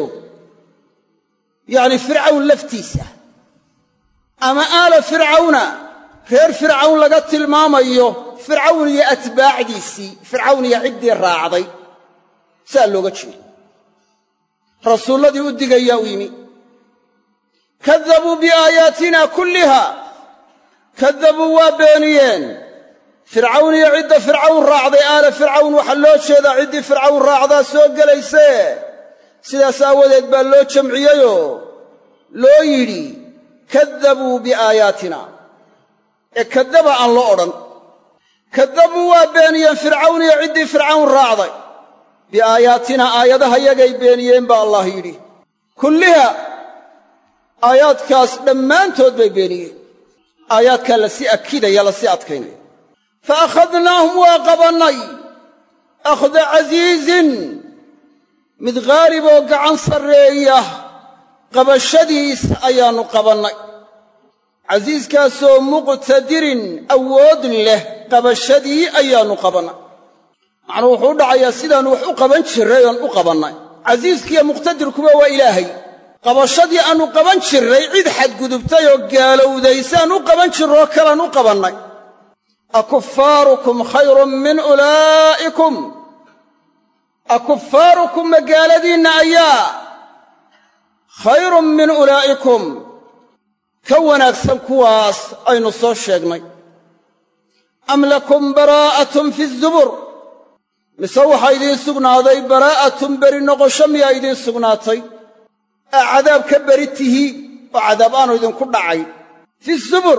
yacni fircawn laftiisa ama aala fircawna reer fircawn laga tilmaamayo fircawn iyo atbaacdiisii fircawn iyo ciddii raacday saa looga jeedo rasuulladii u digayaa u yimi kadabuu biaayaatina kulliha kadabuu waa beeniyeen fircawn iyo cidda fircawn raacday aala fircawn waxaa loo jeedaa ciddii fircawn raacdaa soo gelaysee sidaas aawadeed baa loo jamciyeyoo loo yidhi kadabuu biaayaatina ee kadaba aan loo odhan kadabuu waa beeniyeen fircawn iyo ciddii fircawn raacday biaayaatina aayadaha yagay beeniyeen baa allah yidhi kulliha aayaadkaas dhammaantood bay beeniyeen aayaadkaa lasii akidaya lasii adkaynaya fa akhadnaahum waa qabannay akhda casiizin mid khaalib oo gacan sarreeya qabashadiis ayaannu qabannay casiiskaasoo muqtadirin awood leh qabashadii ayaannu qabannay macnuu wuxuu u dhacayaa sidaannu wax u qaban jirray oon u qabannay casiiskiiyo muqtadirkuba waa ilaahay qabashadii aannu qaban jirray cid xadgudubtay oo gaalowday siaan u qaban jirroo kalaan u qabannay akuffaarukum khayrun min ulaa'ikum akuffaarukum magaaladiinna ayaa khayrun min ulaa'ikum ka wanaagsan kuwaas aynu soo sheegnay am lakum baraa'atun fi zubur mise waxaa idiin sugnaaday baraa'atun beri noqosho miyaa idiin sugnaatay aa cadaab ka beri tihi oo cadaab aanu idinku dhacay fi zubur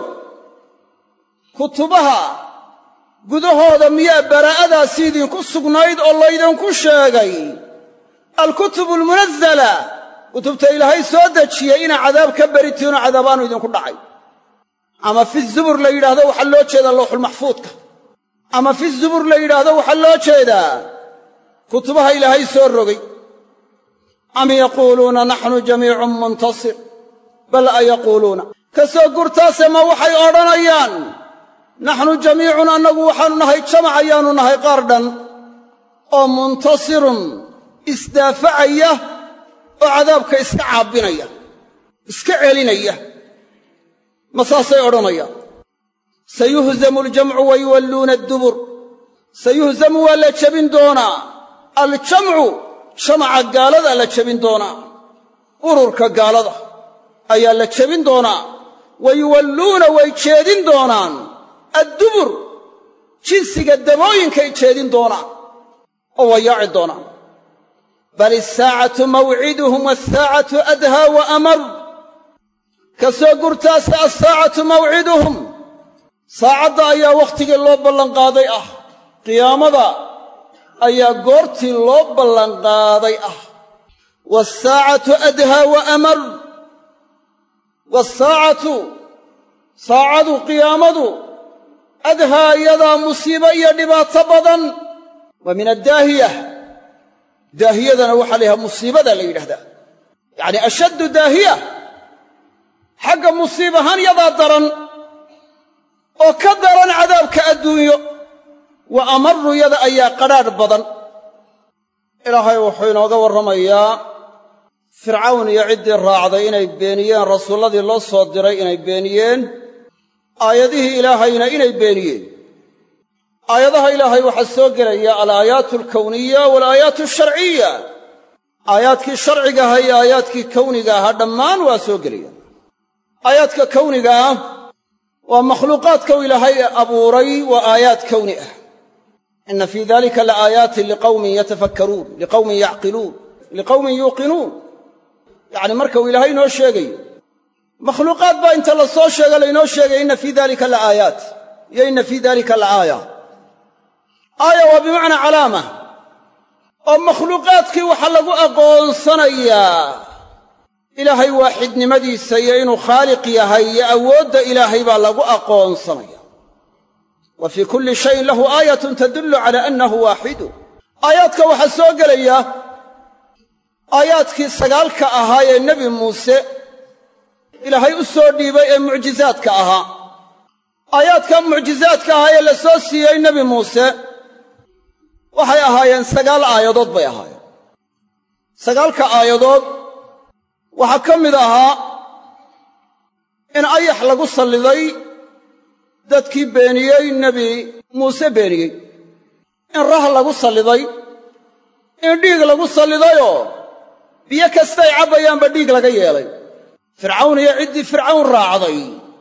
kutubaha gudahooda miyaa baraa'adaasi idinku sugnayd oo laydinku sheegay alkutubu almunazzala kutubta ilaahay soo dejiyey inaa cadaab ka beri tihiin oo cadaab aanu idinku dhacay ama fi zubur la yidhaahdo waxaa loo jeedaa lawxulmaxfuudka ama fi zubur la yidhaahdo waxaa loo jeedaa kutubaha ilaahay soo rogay am yaquuluuna naxnu jamiicun muntasir bal a yaquuluuna ka soo gurtaase ma waxay odhanayaan naxnu jamiicun annagu waxaannu nahay jamac ayaannu nahay qaar dhan oo muntasirun isdaafacaya oo cadaabka iska caabbinaya iska celinaya ma saasay odhanayaan sayuhzamu aljamcu wa yuwalluuna addubur sayuhzamu waa la jebin doonaa aljamcu jamaca gaalada la jebin doonaa ururka gaalada ayaa la jebin doonaa wa yuwalluuna way jeedin doonaan addubur jinsiga dabooyinkay jeedin doonaan oo way yaaci doonaan bal isaacatu mawciduhum waasaacatu adhaa wa amar ka soo gurtaase assaacatu mawciduhum saacadda ayaa wakhtigii loo ballanqaaday ah qiyaamada ayaa goortii loo ballanqaaday ah waasaacatu adhaa wa amar waasaacatu saacadu qiyaamadu adhaa iyadaa musiibo iyo dhibaato badan wa min addaahiya daahiyadana waxaa la yidhaha musiibada la yidhahdaa yacni ashaddu daahiya xagga musiib ahaan yadaa daran oo ka daran cadaabka adduunyo wa amaru yada ayaa qadhaadh badan ilaahay wuxuu inooga warramayaa fircawn iyo ciddii raacday inay beeniyeen rasuulladii loo soo diray inay beeniyeen aayadihii ilaahayna inay beeniyeen aayadaha ilaahay waxaa soo gelaya alaayaatu alkawniya walaayaatu alsharciya aayaadkii sharciga aha iyo aayaadkii kawniga ahaa dhammaan waa soo gelayaan aayaadka kawniga ah waa makhluuqaadkau ilaahay abuuray waa aayaad kawni ah inna fii dalika laaayaatin liqawmin yatafakkaruun liqawmin yacqiluun liqawmin yuuqinuun yacni marka uu ilaahay inoo sheegayo makhluuqaad baa inta la soo sheega laynoo sheegay inna fii dalika laaayaat iyo inna fii dalika laaaya aaya waa bimacnaa calaama oo makhluuqaadkii waxaa lagu aqoonsanayaa ilaahay waaxidnimadiisa iyo inuu khaaliq yahay iyo awoodda ilaahay baa lagu aqoonsanaya wa fii kulli shayin lahu aayatun tadullu calaa annahu waaxidu aayaadka waxaa soo gelaya aayaadkii sagaalka ahaa ee nebi muuse ilaahay u soo dhiibay ee mucjizaadka ahaa aayaadka mucjizaadka ahaa ee la soo siiyey nebi muuse waxay ahaayeen 9 aayadood bay ahaayeen 9ka aayadood waxaa ka mid ahaa in ayax lagu salliday dadkii beeniyey nebi muuse beeniyey in rah lagu salliday in dhiig lagu sallidayoo biyo kastay cabbayaanba dhiig laga yeelay fircawn iyo ciddii fircawn raacday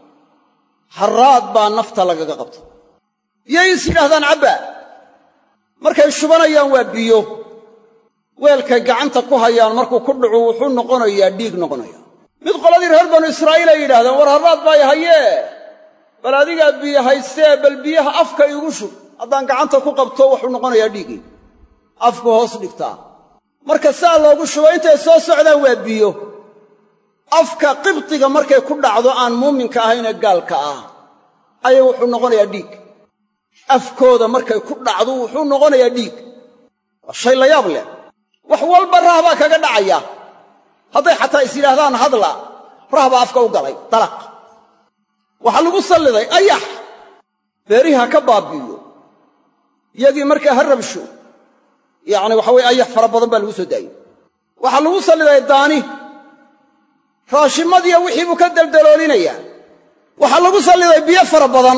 harraad baa nafta lagaga qabtay biyay is yidhaahdaan cabba markay shubanayaan waa biyo weelkay gacanta ku hayaan markuu ku dhacu wuxuu noqonayaa dhiig noqonaya mid qoladii reer banu israa'iil ay yidhahdeen war harraad baa i hayee bal adigaa biyo haystee bal biyaha afka iigu shub haddaan gacanta ku qabto wuxuu noqonayaa dhiigii afku hoos dhigtaa marka saa loogu shubo intay soo socdaan waa biyo afka qibtiga markay ku dhacdo aan muuminka ahaynee gaalka ah ayay wuxuu noqonayaa dhiig afkooda markay ku dhacdo wuxuu noqonayaa dhiig waa shay la yaab leh wax walba rah baa kaga dhacaya hadday xataa is yidhaahdaan hadla rah baa afka u galay dalaq waxaa lagu salliday ayax beerihi ha ka baabi'iyo iyagii markaa ha rabsho yacni waxa weye ayax fara badan baa lagu soo daayey waxaa lagu salliday daani raashimadiiyo wixii buu ka daldaloolinayaa waxaa lagu salliday biyo fara badan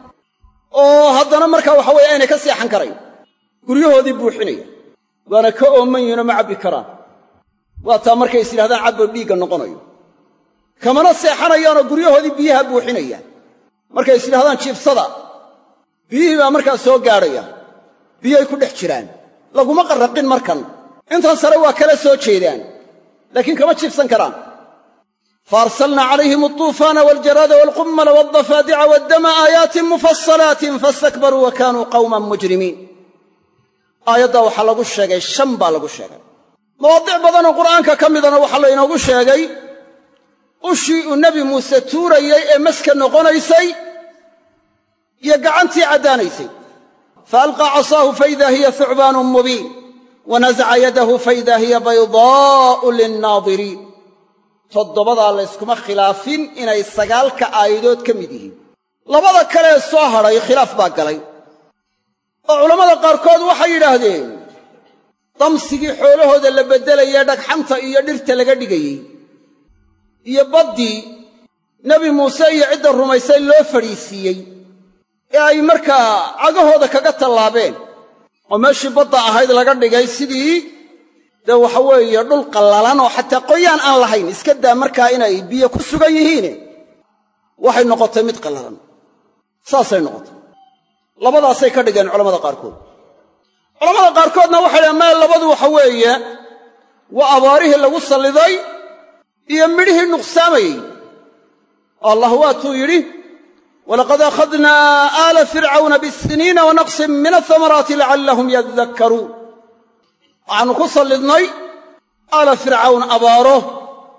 oo haddana markaa waxa weye aynay ka seexan karayn guryahoodii buuxinaya waana ka ooman yihinoo ma cabbi karaan waa taa markay is yidhahdaan cabbo dhiigga noqonayo kamana seexanayaanoo guryahoodii biyaha buuxinayaan markay is yidhahdaan jiifsada biyihii baa markaa soo gaadhayaan biyay ku dhex jiraan laguma qarraqin markan intan sare waa kala soo jeedaan laakiin kama jiifsan karaan faarsalnaa calayhim altuufaana waljaraada waalqummala waaldafaadica waaddama aayaatin mufassalaatin fastakbaruu wa kaanuu qawman mujrimiin aayaddaa waxaa lagu sheegay 5 baa lagu sheegay mawaadic badanoo qur'aanka ka midana waxaa laynoogu sheegay ushii uu nebi muuse tuurayey ee maska noqonaysay iyo gacantii caddaanaysay faalqaa casaahu faida hiya thucbaanun mubiin wanasaca yadahu faida hiya baydaa'u linnaadiriin 7 layskuma khilaafin inay 9ka aayadood ka mid yihiin 2 kale ee soo hadhay khilaaf baa galay oo culammada qaarkood waxay yidhaahdeen damsigii xoolahooda la beddelayee dhagxanta iyo dhirta laga dhigayey iyo baddii nebi muuse iyo cidda rumaysay loo fadhiisiiyey ee ay markaa cagahooda kaga tallaabeen oo meeshii badda ahayd laga dhigay sidii dee waxa weeye dhul qallalan oo xataa qoyaan aan lahayn iska daa markaa inay biyo ku sugan yihiine waxay noqotay mid qallalan saasay noqotay labadaasay ka dhigeen culammada qaarkood culammada qaarkoodna waxay dhahaan meel labadu waxa weeye waa abaarihii lagu salliday iyo midhihii nuqsaamayey allah waatuu yidhi walaqad akhadnaa aala fircawna bisiniina wanaqsin min athamaraati lacallahum yadakkaruun waxaannu ku sallidnay aala fircawn abaaro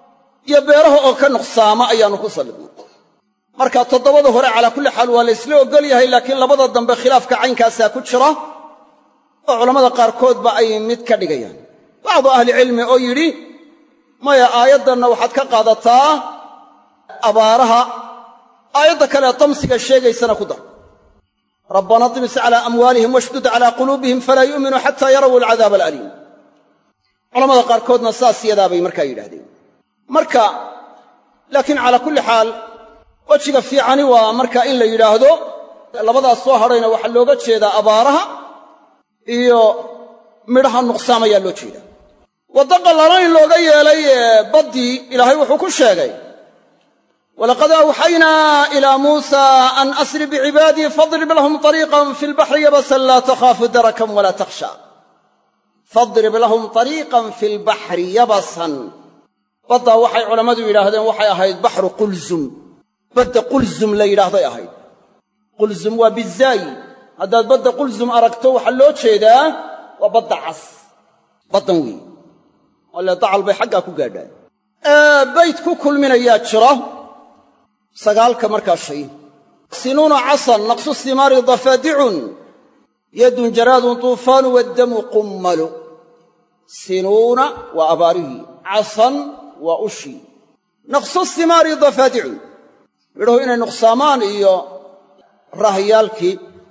iyo beeraha oo ka nuqsaama ayaannu ku sallidnay marka toddobada hore calaa kulli xaal waa la ysla ogol yahay laakiin labada dambe khilaafka caynkaasaa ku jira oo culammada qaarkoodba ay mid ka dhigayaan bacdu ahlicilmi oo yidhi maya aayaddanna waxaad ka qaadataa abaaraha aayadda kale damsiga sheegaysana ku dar rabbana dimis calaa amwaalihim washdud calaa quluubihim falaa yu'minuu xataa yarawu alcadaab alaliim culamada qaarkoodna saas yadaabay markaa yidhaahdeen marka laakiin calaa kulli xaal wejiga fiicani waa marka in la yidhaahdo labadaas soo hadhayna waxaa looga jeedaa abaaraha iyo midhaha nuqsaamayaa loo jeedaa wadda qallalan in looga yeelay baddii ilaahay wuxuu ku sheegay walaqad awxaynaa ilaa muusaa an asri bicibaadii fadrib lahum طariiqan fi lbaxri yabasan laa takhaafu darakan walaa takhsha fadrib lahum طariiqan fi lbaxri yabasan baddaa waxay culammadu yidhaahdeen waxay ahayd baxru qulzum badda qulzum la yidhaahday ahayd qulzum waa bizaayi haddaad badda qulzum aragto waxaa loo jeedaa waa badda cas baddan weeye walle dacal bay xaggaa ku gaadhaan bayd ku kulminayaa jira sagaalka markaa shay sinuuna casan naqsu simaari dafaadicun yadun jaraadun tuufaanu waddamu qummalu sinuuna waa abaarihii casan waa ushii naqsu simaari dafaadicun midhahu inay nuqsaamaan iyo rahyaalkii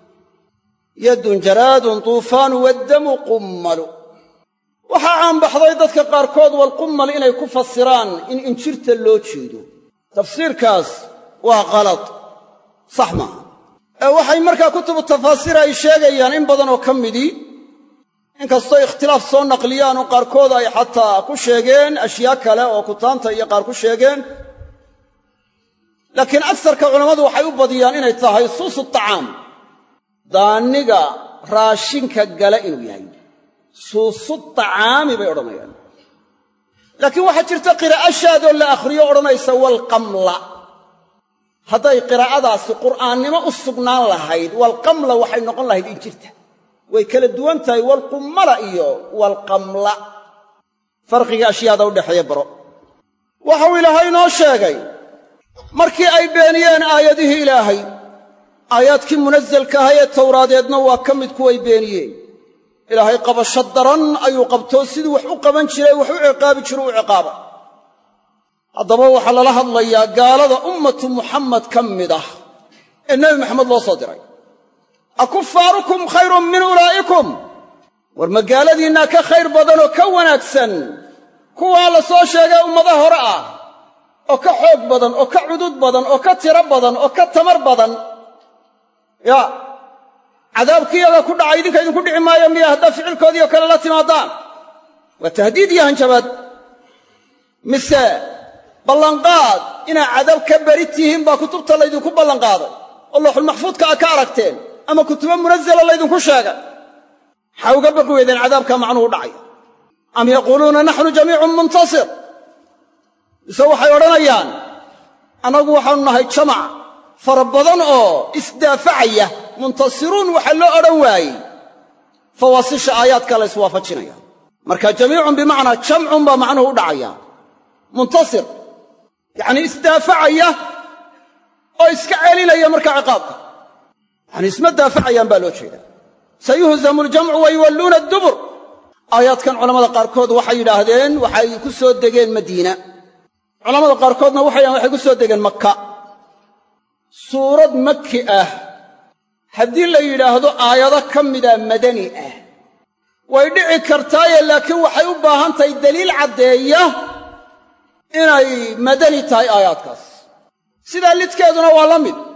yadun jaraadun tuufaanu waddamu qummalu waxaa caanbaxday dadka qaarkood walqummal inay ku fasiraan in injirta loo jeedo tafsiirkaas waa qalad sax maaha waxay markaa kutubu tafaasiir ay sheegayaan in badan oo ka midii inkastoo ikhtilaaf soo naqliyaan oo qaarkood ay xataa ku sheegeen ashyaa kale oo kutaanta iyo qaar ku sheegeen laakiin agsarka culammadu waxay u badiyaan inay tahay suusu tacaam daanniga raashinka gala inuu yahay suusu tacaami bay odhanayaan laakiin waxaa jirta qiraa'o shaadoo la akhriyo odhanaysa walqamla hadday qiraa'adaasi qur'aannimo u sugnaan lahayd walqamla waxay noqon lahayd injirta way kala duwan tahay walqummala iyo walqamla farqiga ashyaada u dhexeeya baro waxau ilaahay inoo sheegay markii ay beeniyeen aayadihii ilaahay aayaadkii munasalka ahaa ee towraadeedna waa ka mid kuway beeniyeen ilaahay qabasho daran ayuu qabtoo siduu wax u qaban jiray wax u ciqaabi jiru u ciqaaba haddaba waxaa lala hadlayaa gaalada ummatu muxamed ka mid ah ee nebi maxamed loo soo diray akufaarukum khayrun min ulaa'ikum war magaaladiinnaa ka khayr badan oo ka wanaagsan kuwaa la soo sheegay ummadaha hore ah oo ka xoog badan oo ka cudud badan oo ka tiro badan oo ka tamar badan yaa cadaabkiyaga ku dhacay idinka idinku dhici maayo miya haddaa ficilkoodiioo kale la timaadaan waa tahdiid iyo hanjabaad mise ballanqaad inaa cadaab ka beri tihiin baa kutubta laydinku ballanqaaday oo looxulmaxfuudka a ka aragteen ama kutubo munazala laydinku sheegay maxaa uga baqi weydeen cadaabkaa macnuhu dhacay am yaquuluuna naxnu jamiicun muntasir mise waxay odhanayaan annagu waxaanu nahay jamac fara badan oo isdaafacaya muntasiruun waxaa loo odhan waayey fawaasisha aayaadka la iswaafajinaya marka jamiicun bimacnaa jamcun baa macnuhu u dhacaya muntasir yacnii isdaafacaya oo iska celinaya markaa ciqaabka yacanii isma daafacayaan baa loo jeedaa sayuhzamu aljamcu wa yuwalluuna addubur aayaadkan culammada qaarkood waxay yidhaahdeen waxay ku soo degeen madiina culammada qaarkoodna waxay ku soo degeen makka suurad makki ah haddii la yidhaahdo aayado ka mida madani ah way dhici kartaaye laakiin waxay u baahan tahay daliil caddeeya inay madani tahay aayaadkaas sidaa lidkeeduna waa la mid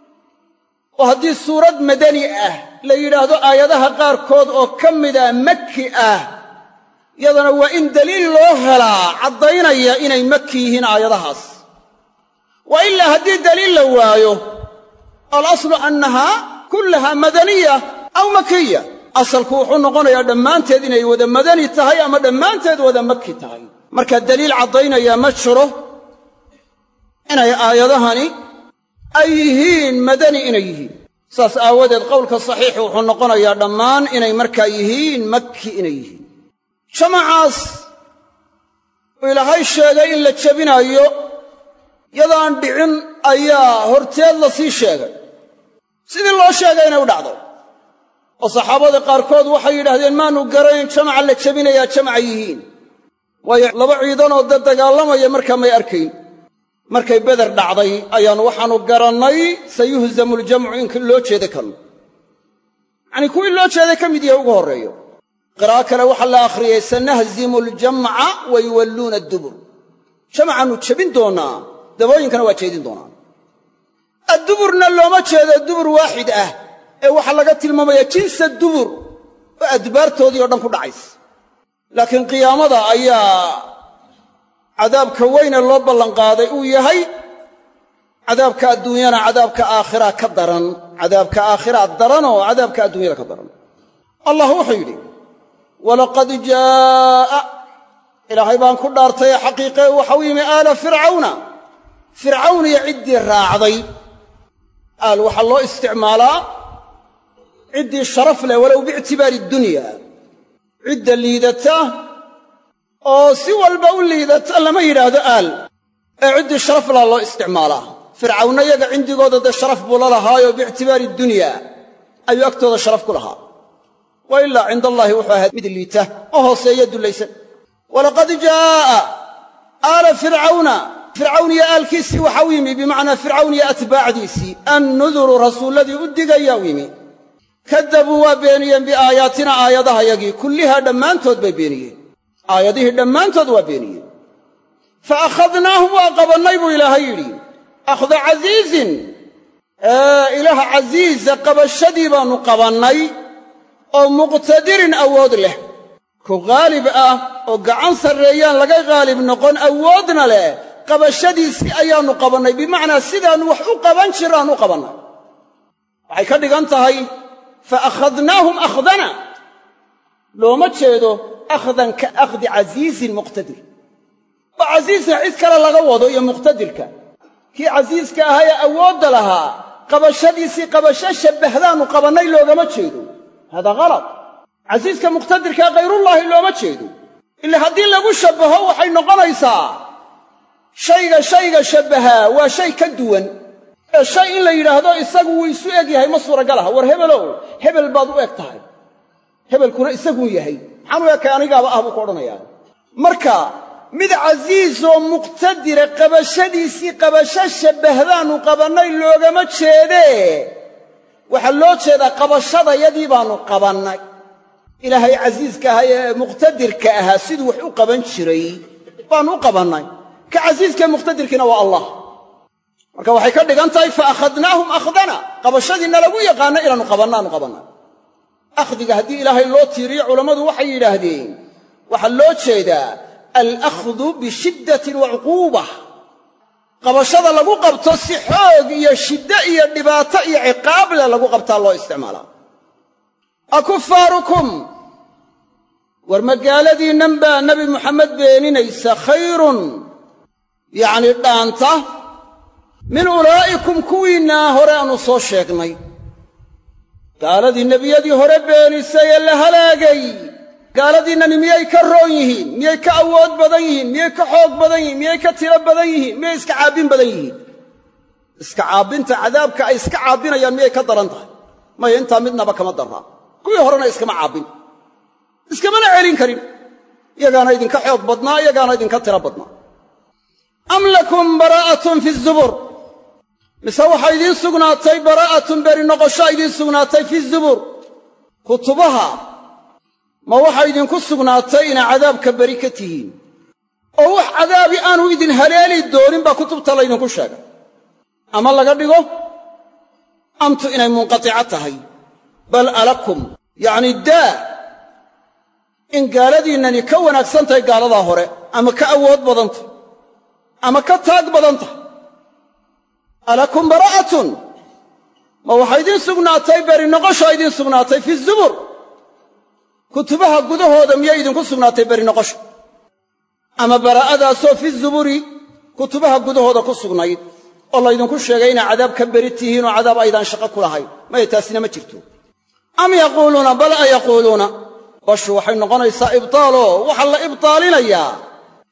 oo haddii suurad madani ah la yidhaahdo aayadaha qaarkood oo ka mida makki ah yadana waa in daliil loo helaa caddaynaya inay makki yihiin aayadahaas wa ilaa haddii daliil la waayo alaslu annahaa kullahaa madaniya aw makiya asalku wuxuu noqonayaa dhammaanteed inay wada madani tahay ama dhammaanteed wada makki tahay marka daliil caddaynaya ma jiro inay aayadahani ay yihiin madani inay yihiin saas aawadeed qowlka saxiixi wuxuu noqonayaa dhammaan inay markaa yihiin makki inay yihiin jamacaas oo ilaahay sheegay in la jebinayo yadaan dhicin ayaa horteed la sii sheegay sidii loo sheegay inay u dhacdo oo saxaabada qaarkood waxay yidhaahdeen maanu garayn jamaca la jebinayaa jamaca yihiin waayo laba ciidanoo dagaalamaya markaa may arkayn markay beder dhacday ayaanu waxaanu garannay sayuhzamu ljamcu in loo jeeda kan yacnii kuwii loo jeeday ka mid yahay ugu horreeyo qiraa'o kale waxaa la akhriyey sanahzimu aljamca wa yuwalluuna addubur jamacaannu jebin doonnaa dabooyinkana waa jeedin doonaan adduburna looma jeedo dubur waaxid ah ee waxaa laga tilmaamayaa jinsa dubur oo adbaartoodii oo dhan ku dhacaysa laakiin qiyaamada ayaa cadaabka weyne loo ballanqaaday uu yahay cadaabka adduunyana cadaabka aakhira ka daran cadaabka aakhira daranoo cadaabka adduunyada ka daran allah wuxuu yidhi walaqad jaa'a ilaahay baan ku dhaartay xaqiiqee waxau yimi aala fircawna fircawn iyo ciddii raacday aal waxaa loo isticmaalaa ciddii sharaf leh walow biictibaari dunya cidda liidata oo si walba u liidata lama yidhaahdo aal ee ciddii sharaf laha loo isticmaalaa fircawnna yaga cindigooda dee sharaf buu la lahaayoo biictibaari dunya ayuu agtooda sharaf ku lahaa wa ilaa cinda allaahi wuxuu ahaa mid liita oo hooseeya dullaysan walaqad jaa'a aala fircawna fircawn iyo aalkiisii waxa u yimi bimacnaa fircawn iyo atbaacdiisii annuduru rasuulladii u digaya u yimi kadabuu waa beeniyeen biaayaatina aayadahayagii kullihaa dhammaantood bay beeniyeen aayadihii dhammaantood waa beeniyeen fa akhadnaahum waa qabannay buu ilaahay yidhi akhda casiizin ilaah casiiza qabashadii baannu qabannay oo muqtadirin awood leh ku haalib ah oo gacan sarreeyaan laga haalib noqon awoodna leh qabashadiisii ayaannu qabannay bimacnaa sidaannu wax u qaban jiraan u qabannay waxay ka dhigan tahay fa akhadnaahum akhdana looma jeedo akhdan ka akhdi casiizin muqtadir oo casiizna cid kale laga wado iyo muqtadirka kii casiiska ahaa ee awoodda lahaa qabashadiisii qabasho shabbahdaannu qabannay loogama jeedo hada halad casiiska muqtadirkaa khayrullaahi looma jeedo ila haddii lagu shabbaho waxay noqonaysaa shayga shabbahaa waa shay ka duwan ee shay in la yidhaahdo isagu wuu isu eg yahay ma suuragal aha war hebelow hebel baad u eg tahay hebelkuna isaguu yahay maxaan u ekay anigaaba ah buu ku odhanayaa marka mid casiisoo muqtadira qabashadiisii qabasho shabbahdaannu qabannay loogama jeedee waxaa loo jeedaa qabashadayadii baannu qabannay ilaahay casiiska ahaa ee muqtadirka ahaa siduu wax u qaban jiray baannu u qabannay ka casiiska muqtadirkiina waa allah marka waxay ka dhigan tahay fa akhadnaahum akhdana qabashadiina lagu yaqaano inaannu qabannaannu qabannay akhdiga haddii ilaahay loo tiiriyo culammadu waxay yidhaahdeen waxaa loo jeedaa alakhdu bishiddatin wa cuquuba qabashada lagu qabto si xoog iyo shiddo iyo dhibaato iyo ciqaab leh lagu qabtaa loo isticmaalaa akufaarukum war magaaladiinnan baa nebi muxamed beeninaysa khayrun yacnii dhaanta min ulaa'ikum kuwiinnaa hore aanu soo sheegnay gaaladii nebiyadii hore beenisay ee la halaagay gaaladiinnani miyay ka roon yihiin miyay ka awood badan yihiin miyay ka xoog badan yihiin miyay ka tiro badan yihiin miyay iska caabbin badan yihiin iska caabbinta cadaabka ay iska caabbinayaan miyay ka daran tahay maya intaa midnaba kama darraa kuwii horena iskama caabbin iskamana celin karin iyagaana idinka xoog badnaa iyagaana idinka tiro badnaa am lakum baraa'atun fi zubur mise waxaa idiin sugnaatay baraa'atun beri noqosho idiin sugnaatay fi zubur kutubaha ma waxaa idinku sugnaatay inaa cadaabka beri ka tihiin oo wax cadaabi aanu idin haleeli doonin baa kutubta laydinku sheegay ama laga dhigo amtu inay munqatica tahay bal alakum yacni daa in gaaladiinnani ka wanaagsan tahay gaaladaa hore ama ka awood badan tahay ama ka taag badan tahay alakum baraa'atun ma waxaa idiin sugnaatay beri noqoshaa idiin sugnaatay fi zubur kutubaha gudahooda miyay idinku sugnaatay beri noqosho ama baraa'adaasoo fi zuburi kutubaha gudahooda ku sugnayd oo laydinku sheegay inaa cadaab ka beri tihiin oo cadaab aydaan shaqo ku lahayn maya taasina ma jirto am yaquuluuna bal a yaquuluuna bashu waxay noqonaysaa ibtaaloo waxaa la ibtaalinayaa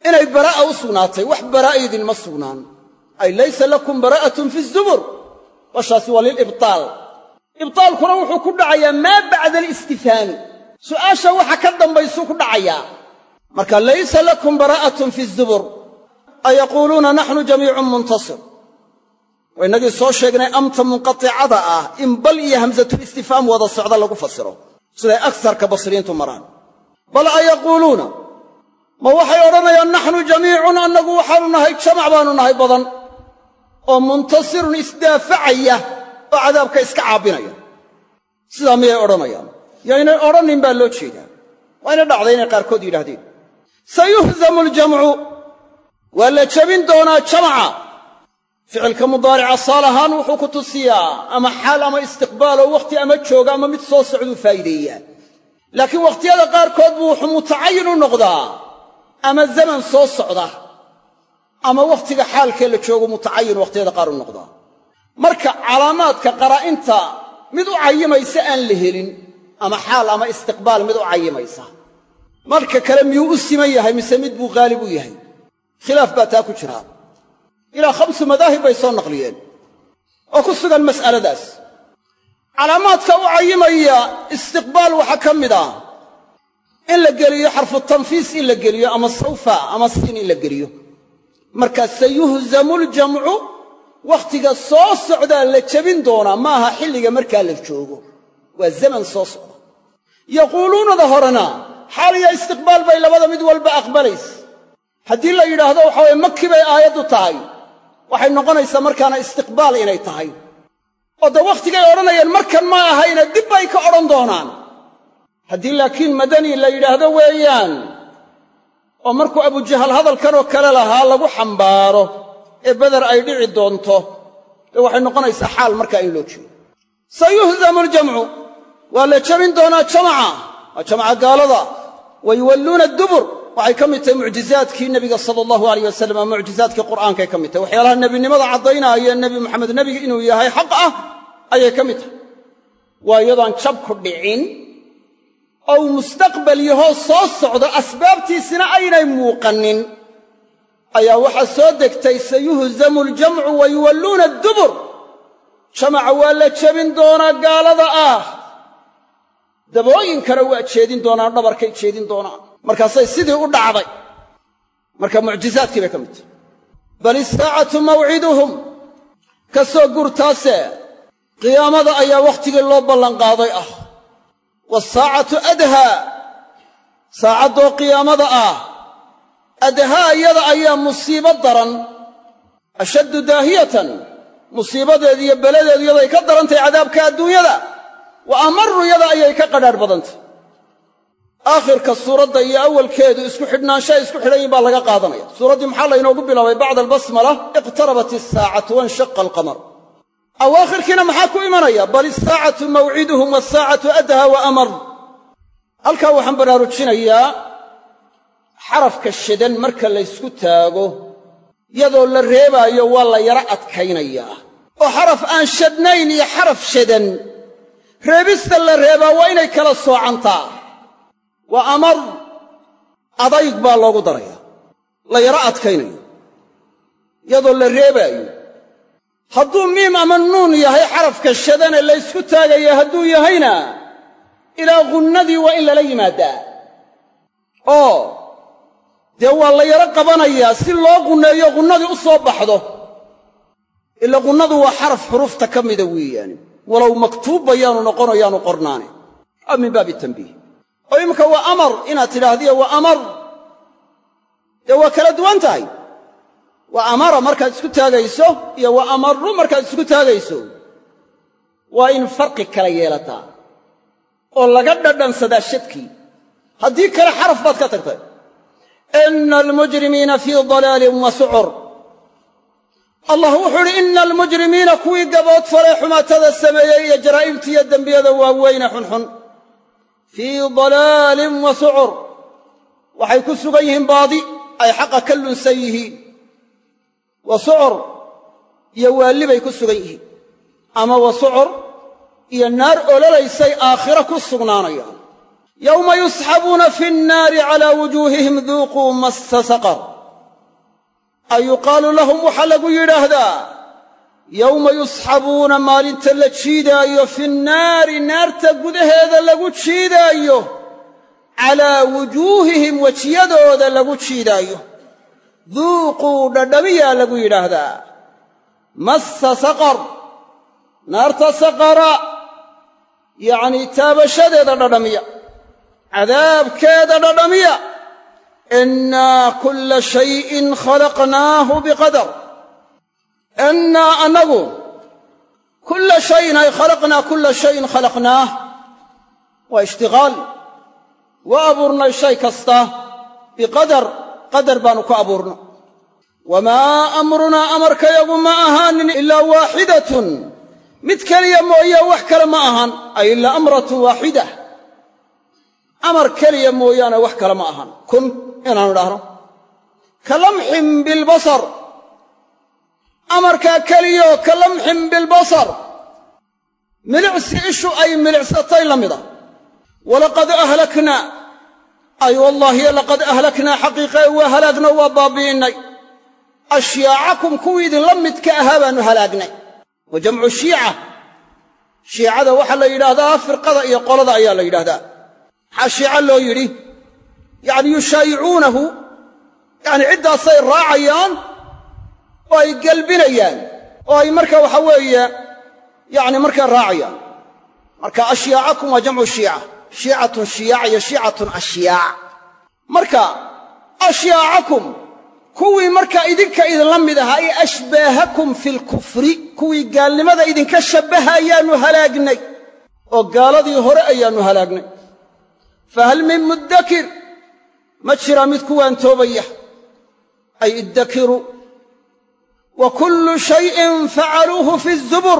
inay baraa'a u sugnaatay wax baraa'a idinma sugnaan ay laysa lakum baraa'atun fi zubur washaasi waa lilibtaal ibtaalkuna wuxuu ku dhacayaa maa bacda alistifhaami su'aasha waxa ka dambaysuu ku dhacayaa marka laysa lakum baraa'atun fi zubur ayaquuluuna naxnu jamiicun muntasir waa innagii soo sheegnay amta munqaticada ah in bal iyo hamsatulistifhaam wada socda lagu fasiro siday agsarka basriyiintu maraan bal ayaquuluuna ma waxay odhanayaan naxnu jamiicun annagu waxaanu nahay jamac baanu nahay badan oo muntasirun isdaafacaya oo cadaabka iska caabinaya sidaa miyay odhanayaan yaynay odhanin baa loo jeedaa waa ina dhacday inay qaarkood yidhaahdeen sayuhzamu aljamcu waa la jebin doonaa jamaca ficilka mudaarica saal ahaan wuxuu ku tusiyaa ama xaal ama istiqbaaloo wakhti ama jooga ama mid soo socduu faa'iideeyaa laakiin wakhtiyada qaarkood buu wuxuu mutacayin u noqdaa ama zaman soo socda ama wakhtiga xaalkee la joogo mutacayin wakhtiyada qaar u noqdaa marka calaamaadka qaraa'inta mid u cayimaysa aan la helin ama xaal ama istiqbaal mid u cayimaysa marka kale miyuu u siman yahay mise mid buu haalib u yahay khilaaf baa taa ku jira ilaa 5 madaahib bay soo naqliyeen oo ku sugan mas'aladaas calaamaadka u cayimaya istiqbaal waxaa ka mid ah in la geliyo xarfu tanfiis in la geliyo ama sawfa ama siin in la geliyo marka sayuhzamu ljamcu wakhtiga soo socdaa la jebin doonaa maaha xilliga markaa la joogo waa zaman soo socda yaquuluunada horena xaal iyo istiqbaal bay labada mid walba aqbalays haddii la yidhaahdo waxa waye maki bay aayaddu tahay waxay noqonaysaa markaana istiqbaal inay tahay oo de wakhtigay odhanayeen markan ma ahayna dib bay ka odhan doonaan haddii laakiin madani la yidhaahdo weeyaan oo markuu abujahal hadalkanoo kale lahaa lagu xambaaro ee beder ay dhici doonto dee waxay noqonaysaa xaal markaa in loo jeedo sayuhzamu aljamcu waa la jebin doonaa jamaca waa jamaca gaalada wayuwalluuna adubur waxay ka mid tahay mucjizaadkii nebiga sala allahu alayh wasalam ama mucjizaadkii qur'aankay ka mid tahay waxyaalaha nebinimada caddaynaayo nebi moxamed nebiga inuu yahay xaq ah ayay ka mid tahay waa iyadaan jabku dhicin ou mustaqbal yahoo soo socdo asbaabtiisina aynay muuqannin ayaa waxaa soo degtay sayuhzamu aljamcu wayuwalluuna addubur jamaca waa la jebin doonaa gaalada ah dabooyinkana waa jeedin doonaan dhabarkay jeedin doonaan markaasay sidii u dhacday marka mucjizaadkii bay ka mid tahay bal isaacatu mawciduhum ka soo gurtaase qiyaamada ayaa wakhtigii loo ballanqaaday ah waasaacatu adhaa saacaddoo qiyaamada ah adhaa iyada ayaa musiibo daran ashaddu daahiyatan musiibadeedu iyo beladeedu yaday ka darantahay cadaabka adduunyada wa amaru yada ayay ka qadhaadh badantay aakhirka suuradda iyo awalkeedu isku xidhnaanshaha isku xidhan yihin baa laga qaadanaya suuraddii maxaa laynoogu bilaabay bacda albasmala iqtarabat isaacatu wanshaqa alqamar awaakhirkiina maxaa ku imanaya bal isaacatu mawciduhum waasaacatu adhaa wa amar halkaa waxaan baraarujinayaa xarafka shadan marka laysku taago yadoo la reebaayo waa la yaro adkaynayaa oo xaraf aan shadnayn iyo xaraf shadan reebista la reebaa waa inay kala soocantaa waa amar adayg baa loogu darayaa la yaro adkaynayo yadoo la reebaayo hadduu miim ama nuun yahay xarafka shadane laysku taagaya hadduu yahayna ilaa gunnadii waa in lala yimaadaa oo dee waa la yaro qabanayaa si loo gunneeyo gunnadii u soo baxdo ila gunnadu waa xaraf xurufta ka mida weeyaani walow maktuub bayaanu noqonayaanu qornaane a min baabi tanbiih oo iminka waa amar inaad tidhaahdiyo waa amar dee waa kala duwan tahay waa amara markaad isku taagayso iyo waa amaru markaad isku taagayso waa in farqi kala yeelataa oo laga dhadhansadaa shadkii haddii kale xaraf baad ka tagtay ina almujrimiina fii dalaalin wa sucur allah wuxuu idhi ina almujrimiina kuwii gaboodfalay xumaatada sameeyey iyo jaraa'imta iyo dembiyada waaweyne xunxun fii dalaalin wa sucur waxay ku sugan yihiin baadi ay xaqa ka lunsan yihiin wa sucur iyo waalli bay ku sugan yihiin ama wa sucur iyo naar ololaysay aakhiro ku sugnaanayaan yowma yusxabuuna fi nnaari calaa wujuuhihim duuquu massa saqar ay yuqaalu lahum waxaa lagu yidhaahdaa yowma yusxabuuna maalinta la jiidaayo fi nnaari naarta gudaheeda lagu jiidaayo calaa wujuuhihim wejiyadooda lagu jiidaayo duuquu dhadhamiyaa lagu yidhaahdaa massa saqar naarta saqara yacnii taabashadeeda dhadhamiya cadaabkeeda dhadhamiya innaa kulla shayin khalaqnaahu biqadar innaa annagu kulla shayin ay khalaqnaa kulla shayin khalaqnaah waa ishtiqaal waa abuurnay shay kasta biqadar qadar baannu ku abuurno wamaa amrunaa amarkayagu ma ahaanin ilaa waaxidatun mid keliya mooye wax kale ma ahan ay ilaa amratun waaxida amar keliya mooyaane wax kale ma ahan kun inaannu dhahno ka lamxin bilbasar amarkaa keliyaoo ka lamxin bilbasar milicsi ishu ay milicsatay la mida walaqad ahlaknaa ay wallaahi laqad ahlaknaa xaqiiqee waa halaagno waa baabi'innay ashyaacakum kuwii idinla midka ahaa baannu halaagnay wa jamcu shiica shiicada waxaa la yidhaahdaa firqada iyo qolada ayaa la yidhaahdaa maxaa shiica loo yidhi yacni yushaayicuunahu yacni ciddaasay raacayaan oo ay gelbinayaan oo ay marka waxa weeye yacni markaa raacayaan marka ashyaacakum waa jamcu shiica shiicatun shiyaac iyo shiicatun ashyaac marka ashyaacakum kuwii markaa idinka idinla mid ahaa ay ashbaahakum fi lkufri kuwii gaalnimada idinka shabbaha ayaannu halaagnay oo gaaladii hore ayaannu halaagnay fahal min muddakir ma jiraa mid kuwaan toobaya ay iddakiru wa kullu shayin facaluuhu fi zubur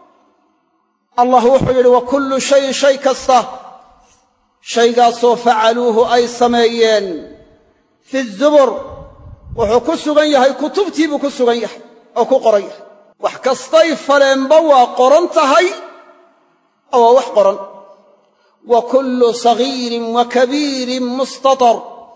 allah wuxuu yidhi wa kullu shayin shay kasta shaygaasoo facaluuhu ay sameeyeen fi zubur wuxuu ku sugan yahay kutubtii buu ku sugan yahay oo ku qoran yahay wax kastay faleenba waa qoran tahay oo waa wax qoran wa kullu sagiirin wa kabiirin mustatar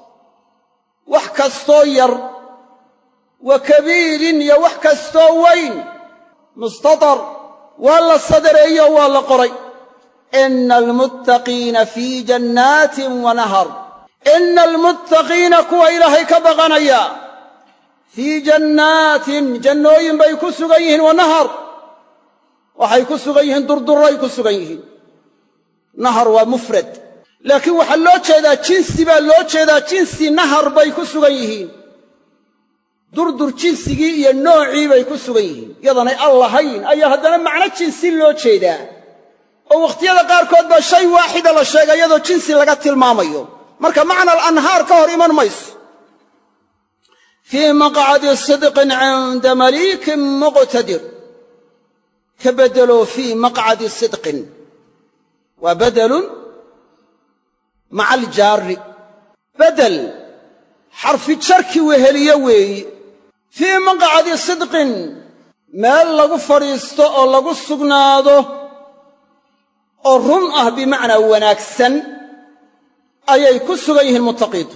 wax kastoo yar wa kabiirin iyo wax kastoo weyn mustatar waa la sadareeyo waa la qoray ina almuttaqiina fii jannaatin wa nahar ina almuttaqiina kuwa ilaahay ka baqanaya fii jannaatin jannooyin bay ku sugan yihiin wa nahar waxay ku sugan yihiin durduray ku sugan yihiin nahar waa mufrad laakiin waxaa loo jeedaa jinsi baa loo jeedaa jinsi nahar bay ku sugan yihiin durdur jinsigii iyo noocii bay ku sugan yihiin yadanay al lahayn ayaa haddana macno jinsi loo jeedaa oo wakhtiyada qaarkood baa shay waaxida la sheega iyadoo jinsi laga tilmaamayo marka macna alanhaar ka hor iman mayso fii maqcadi sidqin cinda maliikin muqtadir ka beddeloo fii maqcadi sidqin waa bedelun maca aljaari bedel xarfi jarki weheliye weeyi fii maqcadi sidqin meel lagu fadhiisto oo lagu sugnaado oo run ah bimacnaa wanaagsan ayay ku sugan yihiin muttaqiintu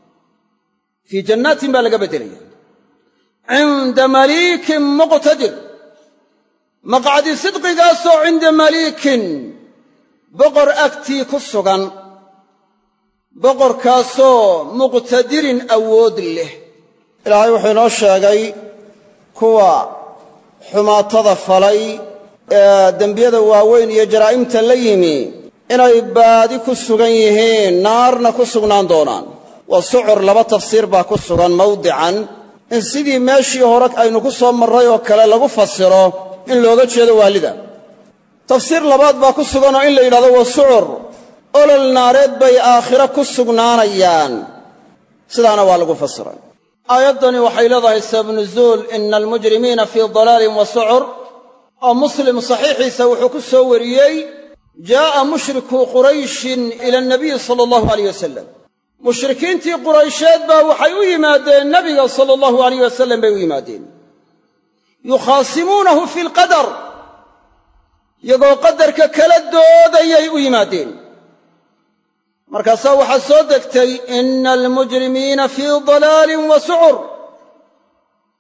fii jannaatin baa laga beddelaya cinda maliikin muqtadir maqcadi sidqigaasoo cinda maliikin boqor agtii ku sugan boqorkaasoo muqtadirin awood leh ilaahay wuxuu inoo sheegay kuwa xumaatada falay ee dembiyada waaweyn iyo jaraa'imta la yimi inay baadi ku sugan yihiin naarna ku sugnaan doonaan waa sucur laba tafsiir baa ku sugan mawdican in sidii meeshii hore aynu ku soo marray oo kale lagu fasiro in looga jeedo waalida tafsiir labaad baa ku suganoo in la yidhahdo waa sucur olol naareed bay aakhiro ku sugnaanayaan sidaana waa lagu fasiray aayaddani waxay leedahay sabab nuzuul ina almujrimiina fii dalaalin wa sucur oo muslim saxiixiisa wuxuu ku soo wariyey jaa'a mushriku qurayshin ila annabiyi sala allahu alayh wasalam mushrikiintii quraysheed baa waxay u yimaadeen nebiga sala allahu alayh wasalam bay u yimaadeen yukhaasimuunahu fi alqadar iyagoo qadarka kala doodayay u yimaadeen markaasaa waxaa soo degtay ina almujrimiina fii dalaalin wa sucur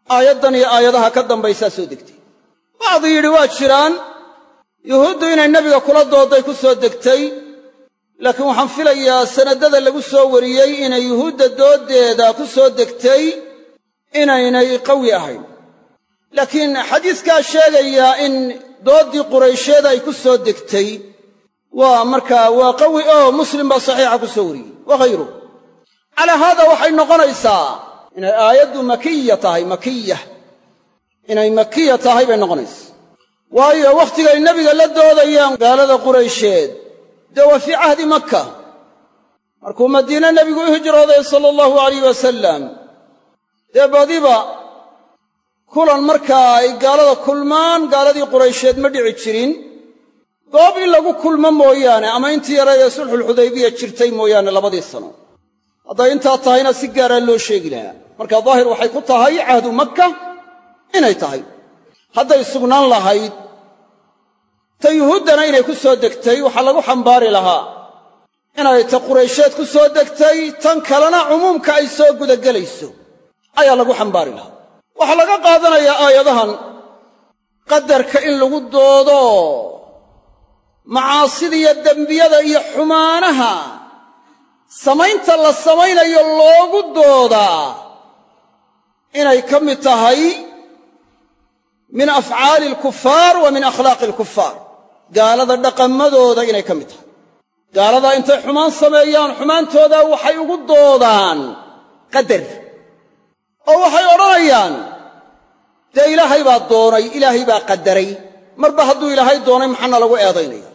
aayaddan iyo aayadaha ka dambaysaa soo degtay. bacdu yidhi waa jiraan yuhuuddu inay nebiga kula doodday ku soo degtay, laakiin waxaan filayaa sanadada lagu soo wariyey inay yuhuudda dooddeeda ku soo degtay inaynay qawi ahayn. laakiin xadiiskaa sheegaya in dooddii quraysheed ay ku soo degtay waa qawi oo muslim baa saxiixa ku soo wariyey wa hayruh. calaa haada waxay noqonaysaa inay aayaddu inay makiya tahay bay noqonaysaa. waayo wakhtigay nebiga la doodayaan gaalada quraysheed dee waa fii cahdi makka, markuu madiine nebigu u hijrooday sala allahu alayh wasalam, dee badiba kulan markaa ay gaalada kulmaan gaaladii quraysheed ma dhici jirin, goob in lagu kulmo mooyaane ama intii yareed ee sulxulxudaybiya jirtay mooyaane 2 sano. hadday intaa tahayna si gaaraa loo sheegi lahaa. marka daahir waxay ku tahay cahdu makka inay tahay. hadday sugnaan lahayd ta yuhuuddana inay ku soo degtay waxaa lagu xambaari lahaa inay ta quraysheed ku soo degtay, tan kalena cumuumka ay soo gudagelayso ayaa lagu xambaari lahaa. waxaa laga qaadanayaa aayadahan qadarka in lagu doodo macaasida iyo dembiyada iyo xumaanaha samaynta la samaynayo loogu doodaa inay ka mid tahay min afcaali alkufaar wa min akhlaaqi alkufaar, gaalada dhaqamadooda inay ka mid tahay. gaalada intay xumaan sameeyaan xumaantooda waxay ugu doodaan qadar oo waxay odhanayaan dee ilaahay baa doonay, ilaahay baa qadaray, marba hadduu ilaahay doonay maxaana lagu eedaynaya.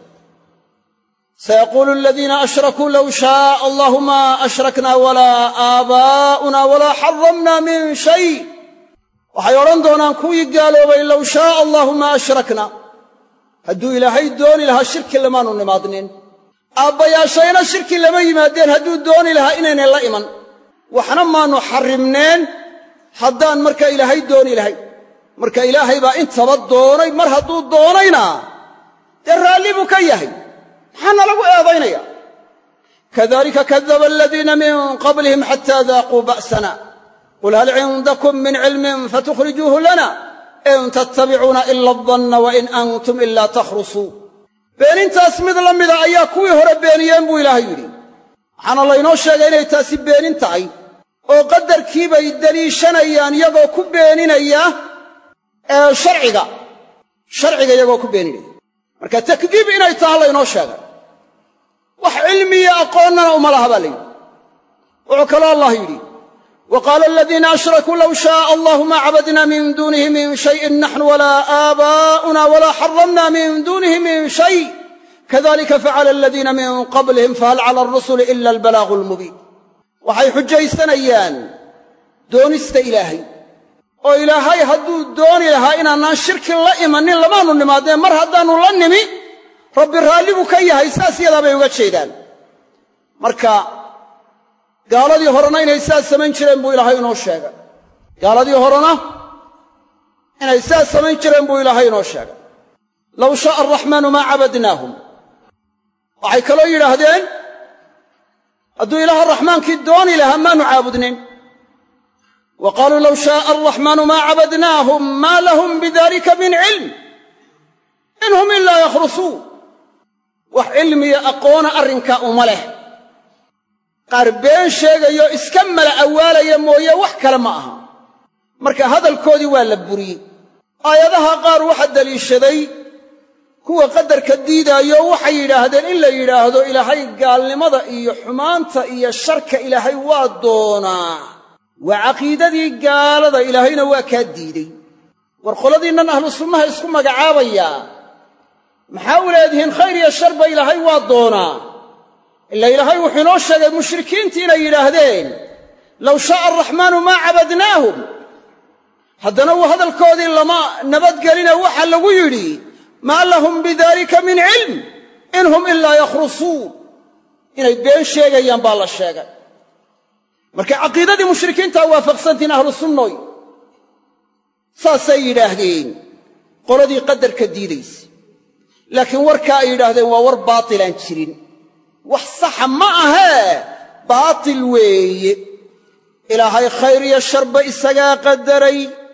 sayaquulu aladiina ashrakuu low shaaa allahu maa ashraknaa walaa aabaa'unaa walaa xaramnaa min shay. waxay odhan doonaan kuwii gaaloobay low shaaa allahu maa ashrakna, hadduu ilaahay dooni lahaa shirki lamaanu nimaadnin, aabbayaashayna shirki lama yimaadeen hadduu dooni lahaa inaynay la iman, waxna maannu xarrimneen haddaan markaa ilaahay dooni lahay. marka ilaahay baa intaba doonay, mar hadduu doonayna dee raalli buu ka yahay, maxaana lagu eedaynaya. kadalika kadaba aladiina min qablihim xataa daaquu ba'sana qul hal cindakum min cilmin fatukhrijuuhu lana in tattabicuuna ila adanna wa in antum ilaa takhrusuu. beenintaas mid la mida ayaa kuwii hore beeniyeen buu ilaahay yidhi. waxaana laynoo sheegay inay taasi beenin tahay oo qadarkii bay deliishanayaan iyagoo ku beeninaya sharciga iyagoo ku beeninaya. marka takdiib inay taha laynoo sheegay, wax cilmiya aqoonnana uma laha baa layidhi. wuxuu kaloo allah yidhi وقال الذين أشركوا لو شاء الله ما عبدنا من دونه من شيء نحن ولا آباؤنا ولا حرمنا من دونه من شيء كذلك فعل الذين من قبلهم فهل على الرسل إلا البلاغ المبين. waxay xujaysanayaan doonista ilaahay oo ilaahay hadduu dooni lahaa inaanaan shirki la imanin lamaanu nimaadeen, mar haddaannu la nimi rabbi raalli buu ka yahay, saas yadaa bay uga jeedaan. marka gaaladii horena inay saas samayn jireen buu ilaahay inoo sheegay. gaaladii horena inay saas samayn jireen buu ilaahay inoo sheegay. low shaaa araxmaanu maa cabadnaahum. waxay kaloo yidhaahdeen hadduu ilaaha raxmaankii dooni lahaa maanu caabudnin. wa qaaluu low shaaa araxmaanu maa cabadnaahum maa lahum bidalika min cilm in hum ilaa yakhrusuun. wax cilmiya aqoona arrinkaa uma leh, qaar been sheegayo iska mala awaalaya mooye wax kale ma aha. marka hadalkoodii waa la buriyey. aayadaha qaar waxa deliishaday kuwa qadarka diidaayo waxay yidhaahdeen in la yidhaahdo ilaahay gaalnimada iyo xumaanta iyo sharka ilaahay waa doonaa, waa caqiidadii gaalada, ilaahayna waa kaa diidey. war qoladiinnan ahlu sunnaha isku magacaabayaa maxaa u leedihiin khayr iyo sharba ilaahay waa doonaa? ila ilaahay wuxuu inoo sheegay mushrikiintii inay yidhaahdeen low shaaa araxmaanu maa cabadnaahum. haddana uu hadalkoodii lama nabadgelina waxa lagu yidhi maa lahum bidalika min cilm in hum ilaa yakhrusuun. inay been sheegayaan baa la sheegay. markay caqiidadii mushrikiintaa waafaqsantihiin ahlu sunnooy saasay yidhaahdeen qoladii qadarka diidaysa. laakiin warkaa ay yidhaahdeen waa war baatilaan jirin, wax saxa ma ahee baatil weeye. ilaahay khayr iyo sharba isagaa qadaray,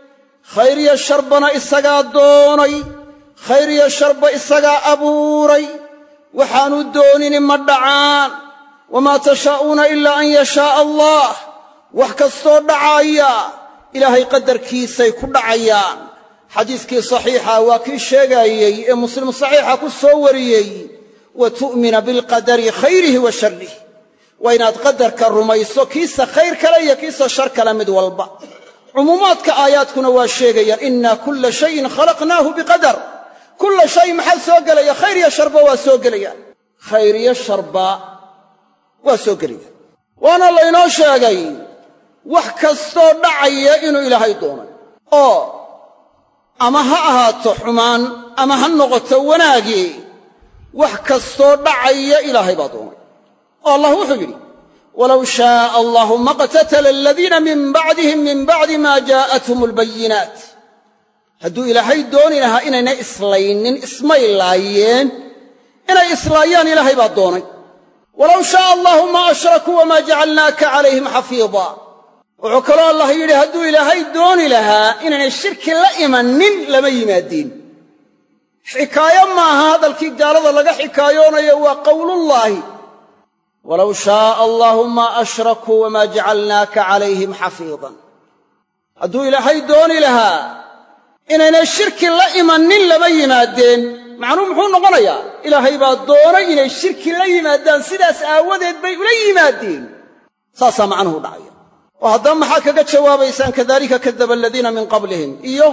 khayr iyo sharbana isagaa doonay khayr iyo sharba isagaa abuuray waxaanu doonini ma dhacaan wamaa tashaa'uuna ilaa an yashaa'a allah wax kastoo dhacaya ilaahay qadarkiisay ku dhacayaan xadiiskii saxiixa waa kii sheegaayey ee muslim saxiixa ku soo wariyey wa tu'mina bilqadari khayrihi wa sharrihi waa inaad qadarka rumayso kiisa khayr kale iyo kiisa shar kale mid walba cumuumaadka aayaadkuna waa sheegayaan inna kulla shayin khalaqnaahu biqadar kulla shay maxaa soo gelaya khayr iyo sharba waa soo gelayaan khayr iyo sharba waa soo gelayaan waana laynoo sheegay wax kastoo dhacaya inuu ilaahay doonay oo ama ha ahaato xumaan ama ha noqoto wanaagii wax kastoo dhacaya ilaahay baa doonay oo allah wuxuu yidhi walow shaaa allahu ma qtatala aladiina min bacdihim min bacdi maa jaa'athum albayinaat hadduu ilaahay dooni lahaa inaynay islaynin ismay laayeen inay islaayaan ilaahay baa doonay walow shaaa allahu ma ashrakuu wamaa jacalnaaka calayhim xafiida wuxuu kaloo allah yidhi hadduu ilaahay dooni lahaa inaynay shirki la imanin lama yimaadiin xikaayo maaha hadalkii gaalada laga xikaayoonayo waa qowlullaahi walow shaaa allahu maa ashrakuu wamaa jacalnaaka calayhim xafiidan hadduu ilaahay dooni lahaa inaynay shirki la imanin lama yimaadeen macnuhu muxuu noqonayaa ilaahay baa doonay inay shirki la yimaadaan sidaas aawadeed bay ula yimaadeen saasaa macnuhu dhacaya oo haddaba maxaad kaga jawaabaysaan kadalika kadaba aladiina min qablihim iyo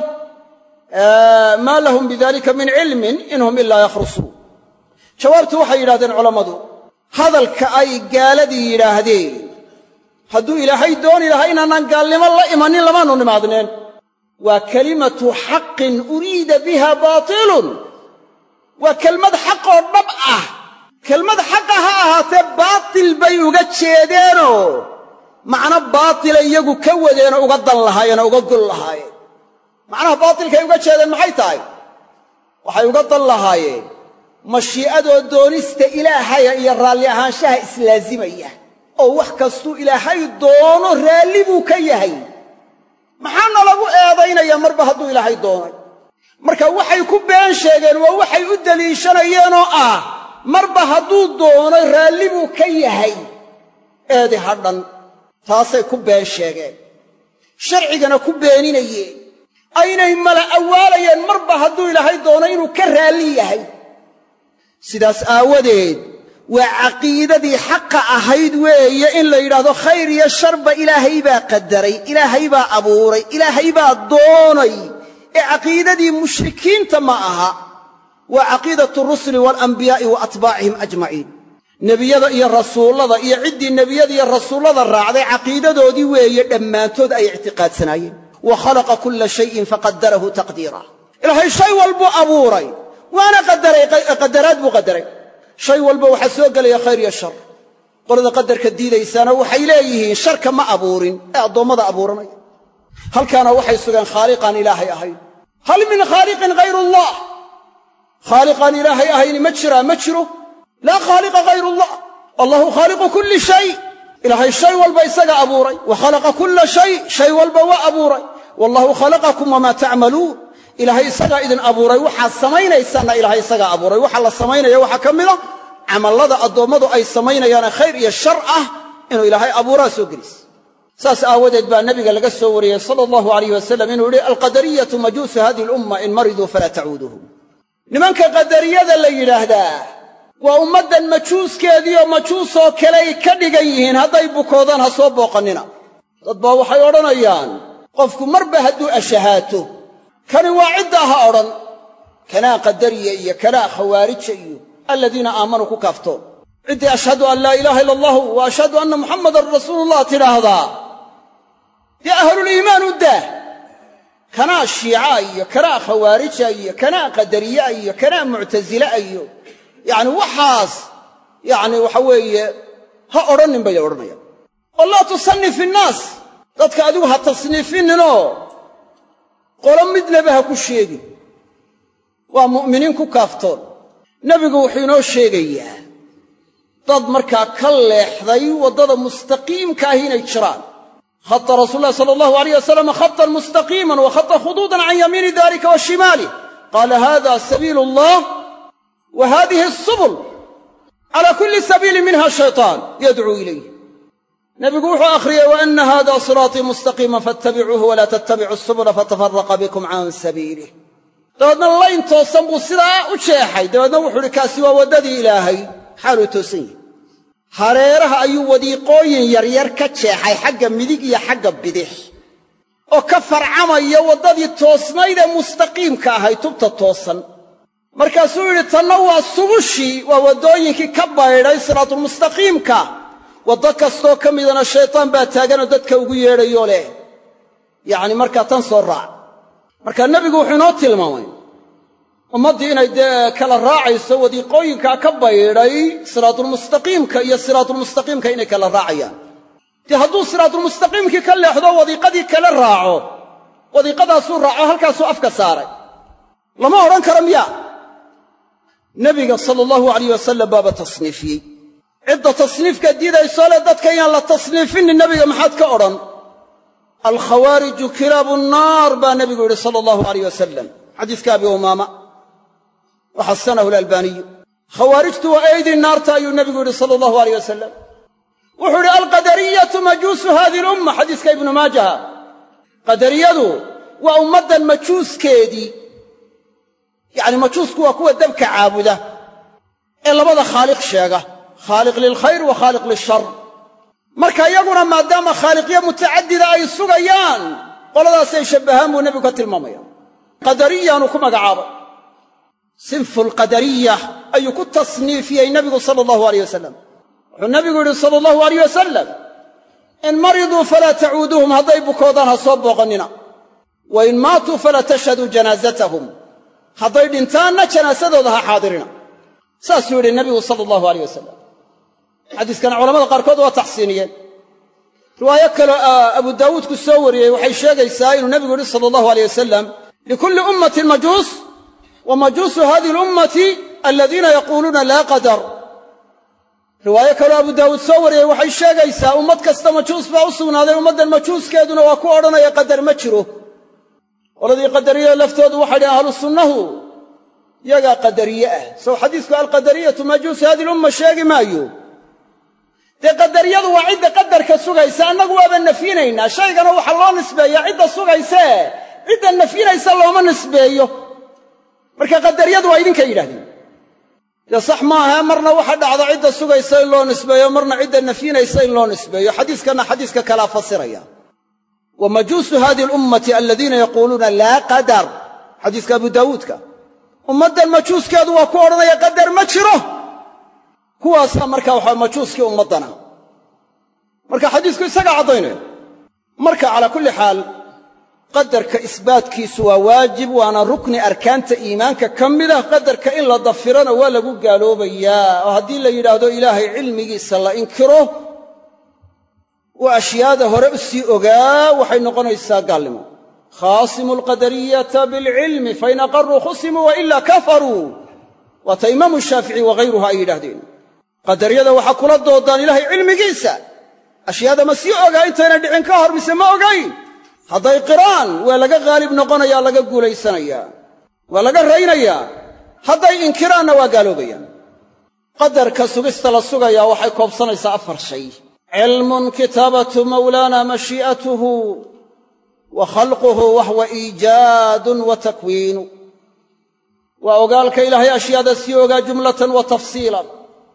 maa lahum bidalika min cilmin in hum ilaa yakhrusuun jawaabtu waxay yidhahdeen culammadu hadalka ay gaaladii yidhaahdeen hadduu ilaahay dooni lahaa inaanaan gaalnimo la imanin lamaanu nimaadneen waa kelimatu xaqin uriida biha baatilun waa kelmad xaqoo dhab ah kelmad xaqa ha ahaatee baatil bay uga jeedeenoo macno baatila iyagu ka wadeenoo uga dan lahaayeenoo uga gol lahaayeen macnaha baatilkay uga jeedeen maxay tahay waxay uga dan lahaayeen mashii'adoo doonista ilaahaya iyo raalli ahaanshaha islaazimaya oo wax kastuu ilaahay doono raalli buu ka yahay maxaana lagu eedaynaya marba hadduu ilaahay doonay marka waxay ku been sheegeen waa waxay u deliishanayeenoo ah marba hadduu doonay raalli buu ka yahay eedi hadhan taasay ku been sheegeen sharcigana ku beeninayeen aynay mala awaalayeen marba hadduu ilaahay doono inuu ka raalli yahay sidaas aawadeed waa caqiidadii xaqa ahayd weeye in la yidhaahdo khayr iyo sharba ilaahay baa qadaray ilaahay baa abuuray ilaahay baa doonay ee caqiidadii mushrikiinta ma aha waa caqiidatu rusuli waalanbiyaa'i wa atbaacihim ajmaciin nebiyada iyo rasuullada iyo ciddii nebiyada iyo rasuullada raacday caqiidadoodii weeye dhammaantood ay ictiqaadsanaayeen wa khalaqa kulla shayin faqaddarahu taqdiira ilaahay shay walbuu abuuray waana qadaraad buu qadaray shay walba waxaa soo gelaya khayr iyo shar qolada qadarka diidaysaana waxay leeyihiin sharka ma abuurin ee addoommada abuuranaya halkaana waxay sugeen khaaliqaan ilaahay ahayn hal min khaaliqin hayrullah khaaliqaan ilaahay ahayni ma jiraa ma jiro laa khaaliqa hayrullah allahu khaaliqu kulli shay ilaahay shay walba isaga abuuray wa khalaqa kulla shay walba waa abuuray wallahu khalaqakum wamaa tacmaluun ilaahay isagaa idin abuuray waxaad samaynaysaanna ilaahay isagaa abuuray waxa la samaynaya waxaa ka mida camallada addoommadu ay samaynayaane khayr iyo shar ah inuu ilaahay abuuraa soo gelis saas aawadeed baa nabiga laga soo wariyey sala allahu alayh wasalam inuu yidhi alqadariyatu majuusu hadihi alumma in mariduu falaa tacuuduhum nimanka qadariyada la yidhaahdaa waa ummaddan majuuskeediioo majuusoo kaley ka dhigan yihiin hadday bukoodaan ha soo booqannina dad baa waxay odhanayaan qofku marba hadduu ashahaato kani waa ciddaa ha odhan kanaa qadariya iyo kanaa khawaarija iyo aladiina aamanuu ku kaaftoon ciddii ashhadu an laa ilaaha ila allahu wa ashhadu anna muxammadan rasuulullah tidhaahdaa dee ahluliimaan u daah kanaa shiica iyo kanaa khawaarija iyo kanaa qadariya iyo kanaa muctasila iyo yacni waxaas yacni waxa weeye ha odhannin bay odhanayaan oo laa tusannif innaas dadka adigu ha tasniifinninoo qolo midnaba ha ku sheegin waa mu'miniin ku kaaftoon nebigu wuxuu inoo sheegayaa dad markaa ka leexday waddada mustaqiimka ahi inay jiraan خط رسول الله صلى الله عليه وسلم خطا مستقيما وخط خطوطا عن يمين ذلك وشماله قال هذا سبيل الله وهذه السبل على كل سبيل منها الشيطان يدعو إليه نبي وحو أخرية وأن هذا صراطي مستقيما فاتبعوه ولا تتبعوا السبل فتفرق بكم عن سبيله dabeedna layn toosan buu sidaa u jeexay dabeedna wuxuu uhi kaasi waa waddadii ilaahay xaaluu toosan yahay hareeraha ayuu wadiiqooyin yaryar ka jeexay xagga midig iyo xagga bidix oo ka farcamaya waddadii toosnayd ee mustaqiimka ahay tubta toosan markaasuu yidhi tanna waa subushii waa waddooyinkii ka baydhay siraatulmustaqiimka waddo kastoo ka midana shaytaan baa taaganoo dadka ugu yeedhayoo leh yacni markaa tan soo raac markaa nebigu wuxuu inoo tilmaamay ummaddii inay dee kala raacayso wadiiqooyinkaa ka baydhay siraatulmustaqiimka iyo siraatulmustaqiimka inay kala raacayaan dee hadduu siraatulmustaqiimkii ka leexdo wadiiqadii kala raaco wadiiqadaasuu raaco halkaasuu afka saaray lama odhan karo miyaa nebiga sala allahu alayh wasalam baaba tasniifiyey cidda tasniifka diidaysoo leh dadka inaan la tasniifinin nebiga maxaad ka odhan alkhawaariju kilaabu nnaar baa nebigu yidhi sala allahu alayh wasalam xadiiska abi umaama wa xasanahu alalbaaniyu khawaarijtu waa eydii naarta ayuu nebigu yidhi sala allahu alayh wasalam wuxuu yidhi alqadariyatu majuusu hadihi lumma xadiiska ibnu maajaha qadariyadu waa ummaddan majuuskeedii yacni majuusku waa kuwa dabka caabuda ee labada khaaliq sheega khaaliq lilkhayr wa khaaliq lilshar marka iyaguna maadaama khaaliqyo mutacadida ay sugayaan qoladaasay shabbahaan buu nebigu ka tilmaamaya qadariyaanu ku magacaabay sinfu alqadariya ayuu ku tasniifiyey nebigu sala allahu alayh wasalam wuxuu nebigu yidhi sala allahu alayh wasalam in mariduu falaa tacuuduuhum hadday bukoodaan ha soo booqannina wa in maatuu falaa tashhaduu janaasatahum hadday dhintaanna janaasadooda ha xaadirina saasuu yidhi nebigu sala allahu alayh wasalam xadiiskana culamada qaarkood waa taxsiiniyeen riwaayo kaloo abu daawuudku soo wariyey waxay sheegaysaa inuu nebigu yidhi sala allahu alayh wasalam likulli ummatin majuus wa majuusu hadihi alummati aladiina yaquuluuna laa qadar riwaayo kaloo abu daawuud soo wariyey waxay sheegaysaa ummad kasta majuus baa u sugnaaday ummaddan majuuskeeduna waa ku odhanaya qadar ma jiro qoladii qadariyada laftoodu waxay dhahen ahlu sunnahu yagaa qadariye ah sow xadiisku alqadariyatu majuusu hadihi lumma sheegi maayo dee qadariyadu waa cidda qadarka sugaysa annagu waaba nafyinaynaa shaygana waxaa loo nisbeeyaa cidda sugaysee cidda nafyinaysa looma nisbeeyo marka qadariyadu waa idinka yidhahdeen dee sax maaha marna waxa dhacda cidda sugaysa in loo nisbeeyo marna cidda nafyinaysa in loo nisbeeyo xadiiskanna xadiiska kalaa fasiraya wa majuusu hadihi alummati aladiina yaquuluuna laa qadar xadiiska abu daawuudka ummaddan majuuskeedu waa ku odhanaya qadar ma jiro kuwaasaa markaa waxaa majuuskii ummaddana marka xadiisku isagaa caddaynaya marka calaa kulli xaal qadarka isbaatkiisu waa waajib waana rukni arkaanta iimaanka ka mida qadarka in la dafirana waa lagu gaaloobayaa oo haddii la yidhaahdo ilaahay cilmigiisa la inkiro waa ashyaada hore u sii ogaa waxay noqonaysaa gaalnimo khaasimu alqadariyata bilcilmi fain aqaruu khusimuu wailaa kafaruu waata imaamu shaafici wahayruha ay yidhaahdeen qadariyada waxaa kula doodaan ilaahay cilmigiisa ashyaada ma sii ogaa intayna dhicin ka hor mise ma ogayn hadday qiraan waa laga haalib noqonayaa laga guulaysanayaa waa laga raynayaa hadday inkiraanna waa gaaloobayaan qadarka sugista la sugayaa waxay koobsanaysaa afar shay cilmun kitaabatu mawlaana mashii'atuhu wa khalquhu wahwa iijaadun wa takwiinu waa ogaalka ilaahay ashyaada sii ogaa jumlatan wa tafsiilan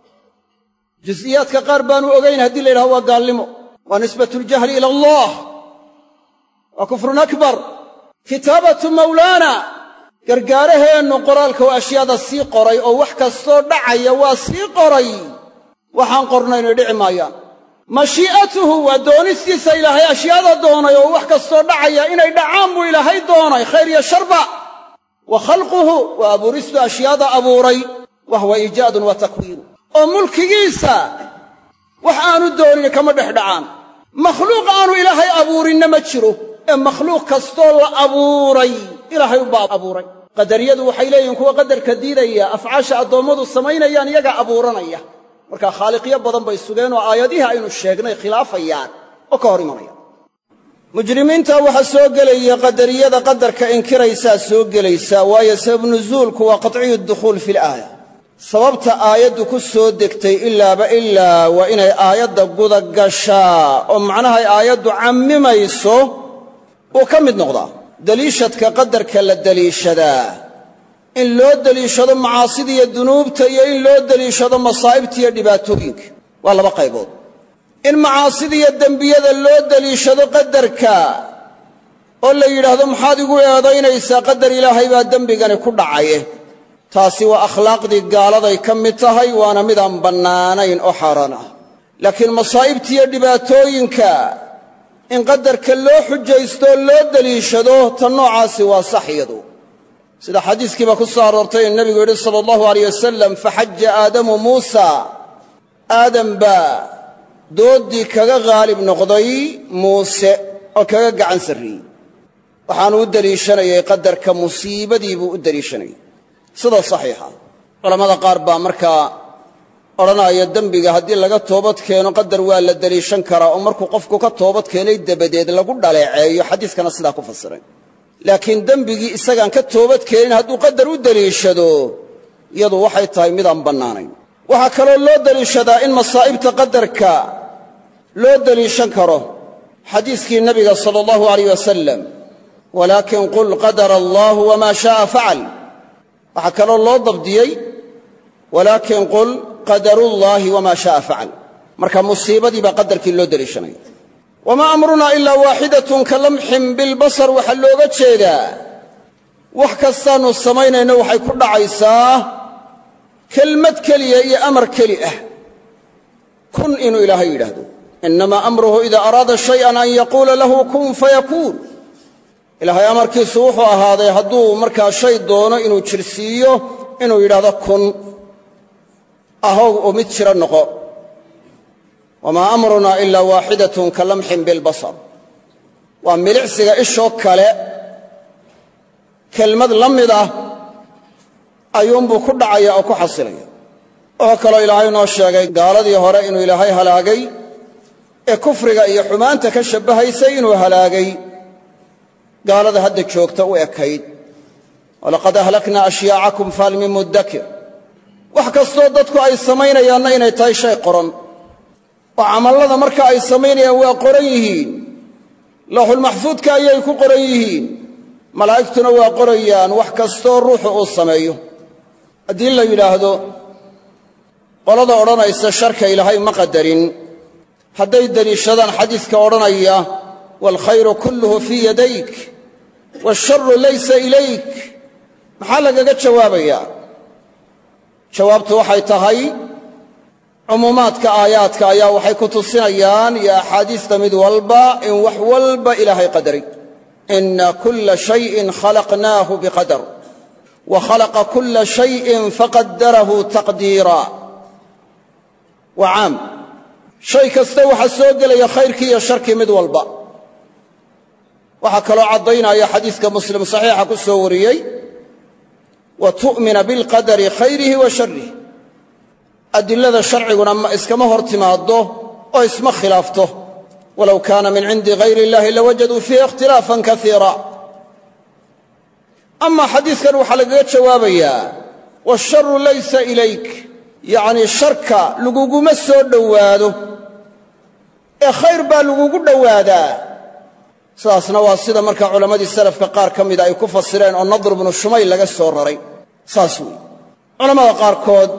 jus'iyaadka qaar baanu ogayn haddii la yidhaho waa gaalnimo waa nisbatuljahli ila allah waa kufrun akbar kitaabatu mawlaana gargaaraheennu qoraalka waa ashyaada sii qoray oo wax kastoo dhacaya waa sii qoray waxaan qornayna dhici maayaan mashii'atuhu waa doonistiisa ilaahay ashyaada doonay oo wax kastoo dhacaya inay dhacaan buu ilaahay doonay khayr iyo sharba wa khalquhu waa abuuristu ashyaada abuuray wahwa iijaadun wa takwiinu oo mulkigiisa wax aanu doonin kama dhex dhacaan makhluuq aanu ilaahay abuurinna ma jiro ee makhluuq kastoo la abuuray ilaahay ubbaa abuuray qadariyadu waxay leeyihiin kuwa qadarka diidaya afcaasha addoommadu samaynayaan iyagaa abuuranaya markaa khaaliqyo badan bay sugeen oo aayadihii aynu sheegnay khilaafayaan oo ka hor imanayaan mujrimiinta waxa soo gelaya qadariyada qadarka inkiraysaa soo gelaysa waayo sabab nuzuulku waa qatciyu dukhuul fil aaya sababta aayaddu ku soo degtay ilaa waa inay aayadda guda gashaa oo macnaha aayaddu cammimayso uu ka mid noqdaa daliishadka qadarka la daliishadaa in loo daliishado macaasida iyo dunuubta iyo in loo daliishado masaa'ibta iyo dhibaatooyinka waa laba qaybood in macaasida iyo dembiyada loo daliishado qadarka oo la yidhaahdo maxaad igu eedaynaysaa qadar ilaahay baa dembigani ku dhacaye taasi waa akhlaaqdii gaaladay ka mid tahay waana mid aan bannaanayn oo xaaraan ah laakiin masaa'ibta iyo dhibaatooyinka in qadarka loo xujaysto oo loo daliishado tan noocaasi waa sax iyadu sida xadiiskiiba ku soo aroortay in nebigu yidhi sala allahu alayh wasalam faxaja aadamu muusa aadam baa dooddii kaga haalib noqday muuse oo kaga gacan sarriyey waxaanu u deliishanayay qadarka musiibadii buu u deliishanayay sida saxiixa culammada qaar baa markaa odhanaya dembiga haddii laga toobad keeno qadar waa la deliishan karaa oo markuu qofku ka toobad keenay dabadeed lagu dhaleeceeyo xadiiskana sidaa ku fasiray laakiin dembigii isagaan ka toobad keenin hadduu qadar u deliishado iyadu waxay tahay midaan bannaanayn waxaa kaloo loo deliishadaa in masaa'ibta qadarka loo deliishan karo xadiiskii nebiga sala allahu alayh wasalam walaakin qul qadara allaahu wamaa shaaa facal waxaa kaloo loo dabdiyey walaakin qul qadarullaahi wamaa shaaa facal marka musiibadii baa qadarkii loo deliishanaya wamaa amrunaa ilaa waaxidatun ka lamxin bilbasar waxaa looga jeedaa wax kastaannu samaynayno waxay ku dhacaysaa kelmad keliya iyo amar keli ah kun inuu ilaahay yidhaahdo innamaa amruhu idaa araada shay'an an yaquula lahu kun fayakuun ilaahay amarkiisu wuxuu ahaaday hadduu markaa shay doono inuu jirsiiyo inuu yidhaahdo kun ahow oo mid jira noqo wamaa amrunaa ilaa waaxidatun ka lamxin bilbasar waa milicsiga ishoo kale kelmad la mid ah ayuunbuu ku dhacaya oo ku xasilaya oo kaloo ilaahay noo sheegay gaaladii hore inuu ilaahay halaagay ee kufriga iyo xumaanta ka shabbahaysay inuu halaagay gaalada hadda joogta u ekayd walaqad ahlaknaa ashyaacakum fahal min muddakir wax kastoo dadku ay samaynayaanna inay tahay shay qoran oo camallada marka ay samaynayaan waa qoran yihiin lawxulmaxfuudka ayay ku qoran yihiin malaa'igtuna waa qorayaan wax kastoo ruuxu uu sameeyo haddii la yidhaahdo qolada odhanaysa sharka ilaahay ma qadarin hadday deliishadaan xadiiska odhanaya waalkhayru kulluhu fii yadayk waasharu laysa ilayk maxaa lagaga jawaabayaa jawaabtu waxay tahay cumuumaadka aayaadka ayaa waxay ku tusinayaan iyo axaadiista mid walba in wax walba ilaahay qadaray inna kulla shayin khalaqnaahu biqadar wa khalaqa kulla shayin faqadarahu taqdiira waa caam shay kasta waxaa soo gelaya khayrkii iyo sharkii mid walba waxaa kaloo caddaynaya xadiiska muslim saxiixa ku soo wariyey wa tu'mina bilqadari khayrihi wa sharrihi adilada sharciguna iskama hor timaaddo oo isma khilaafto walow kaana min cindi hayri illahi lawajaduu fiihi ikhtilaafan kaiira amaa xadiiskan waxaa lagaga jawaabayaa waasharu laysa ilayk yacnii sharka laguguma soo dhowaado ee khayr baa lagugu dhowaadaa sidaasna waa sida markaa culammadii salafka qaar ka mida ay ku fasireen oo nadr bnu shumayl laga soo raray saas weeye culammada qaarkood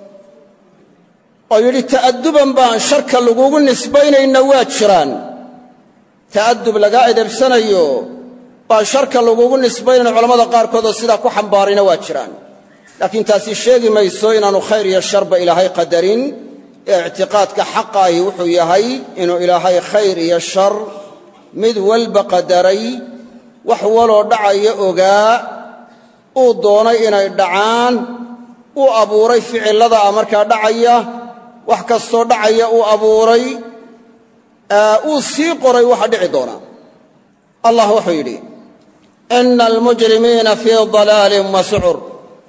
oo yidhi ta'adduban baan sharka lagugu nisbaynayna waa jiraan ta'addub laga edebsanayo baan sharka lagugu nisbaynayna culamada qaarkood oo sidaa ku xambaarayna waa jiraan laakiin taasi sheegi mayso inaanu khayr iyo sharba ilaahay qadarin ee ictiqaadka xaqa ahi wuxuu yahay inuu ilaahay khayr iyo shar mid walba qadaray wax waloo dhacaya ogaa uu doonay inay dhacaan uu abuuray ficillada markaa dhacaya wax kastoo dhacaya uu abuuray uu sii qoray waxa dhici doona allah wuxuu yidhi ina almujrimiina fii dalaalin wa sucur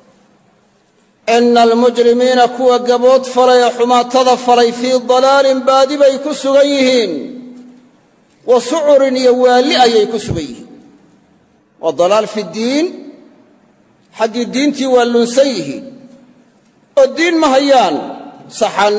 ina almujrimiina kuwa gabood falay ee xumaatada falay fii dalaalin baadi bay ku sugan yihiin wa sucurin iyo waalli ayay ku sugan yihiin. waa dalaal fi ddiin, xaggii diintii waa lunsan yihiin oo diin ma hayaan saxan,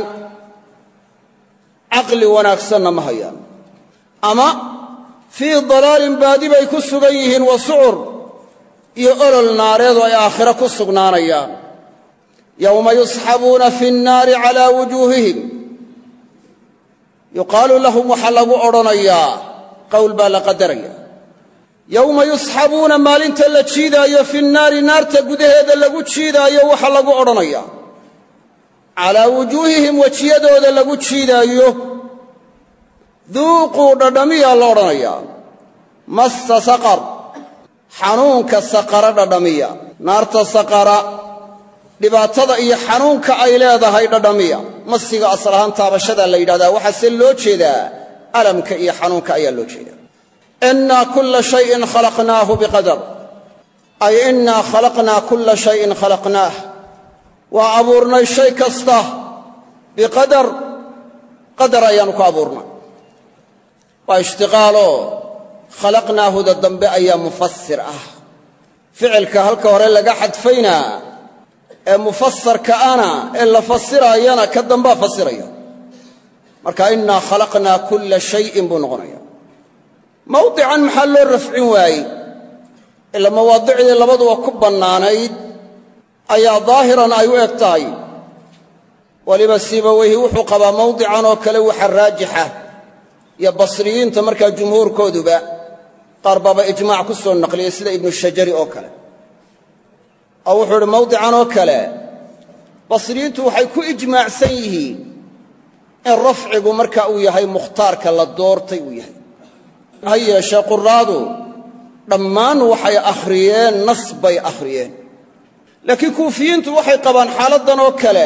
caqli wanaagsanna ma hayaan. ama fii dalaalin baadi bay ku sugan yihiin wa sucur iyo olol naareedu ay aakhiro ku sugnaanayaan. yowma yusxabuuna fi nnaari calaa wujuuhihim, yuqaalu lahum waxaa lagu odhanayaa, qowl baa la qadaraya, yowma yusxabuuna maalinta la jiidaayo fi nnaari, naarta gudaheeda lagu jiidaayo waxaa lagu odhanayaa, calaa wujuuhihim wejiyadooda lagu jiidaayo, duuquu dhadhamiyaa la odhanayaa, massa saqar, xanuunka saqara dhadhamiya. naarta saqara dhibaatada iyo xanuunka ay leedahay dhadhamiya. masiga asal ahaan taabashadaa la yidhahdaa, waxaase loo jeedaa alamka iyo xanuunka ayaa loo jeedaa. innaa kulla shayin khalaqnaahu biqadar, ay innaa khalaqnaa kulla shayin khalaqnaah, waa abuurnay shay kasta biqadar, qadar ayaannu ku abuurnay. waa ishtiqaaloo khalaqnaahuda dambe ayaa mufasir ah. ficilka halka hore laga xadfaynaa ee mufasarka ana ee la fasiraayana ka dambaa fasiraya. marka innaa khalaqnaa kulla shayin buu noqonaya. mawdican maxaa loo rafcin waayey? ila mawaadicdii labaduba ku bannaanayd ayaa daahiran ay u eg tahay. weliba Sibawayhi wuxuu qabaa mawdican oo kale waxa raajixa, iyo basriyiinta markaa jumhuurkooduba qaar baaba ijmaac ku soo naqliyey sida ibnu shajari oo kale. oo wuxuu idhi mawdican oo kale basriyiintu waxay ku ijmaacsan yihiin in rafcigu marka uu yahay mukhtaarka la doortay uu yahay. ha yeeshee quraadu dhammaan waxay akhriyeen nas bay akhriyeen. laakiin kuufiyiintu waxay qabaan xaaladdan oo kale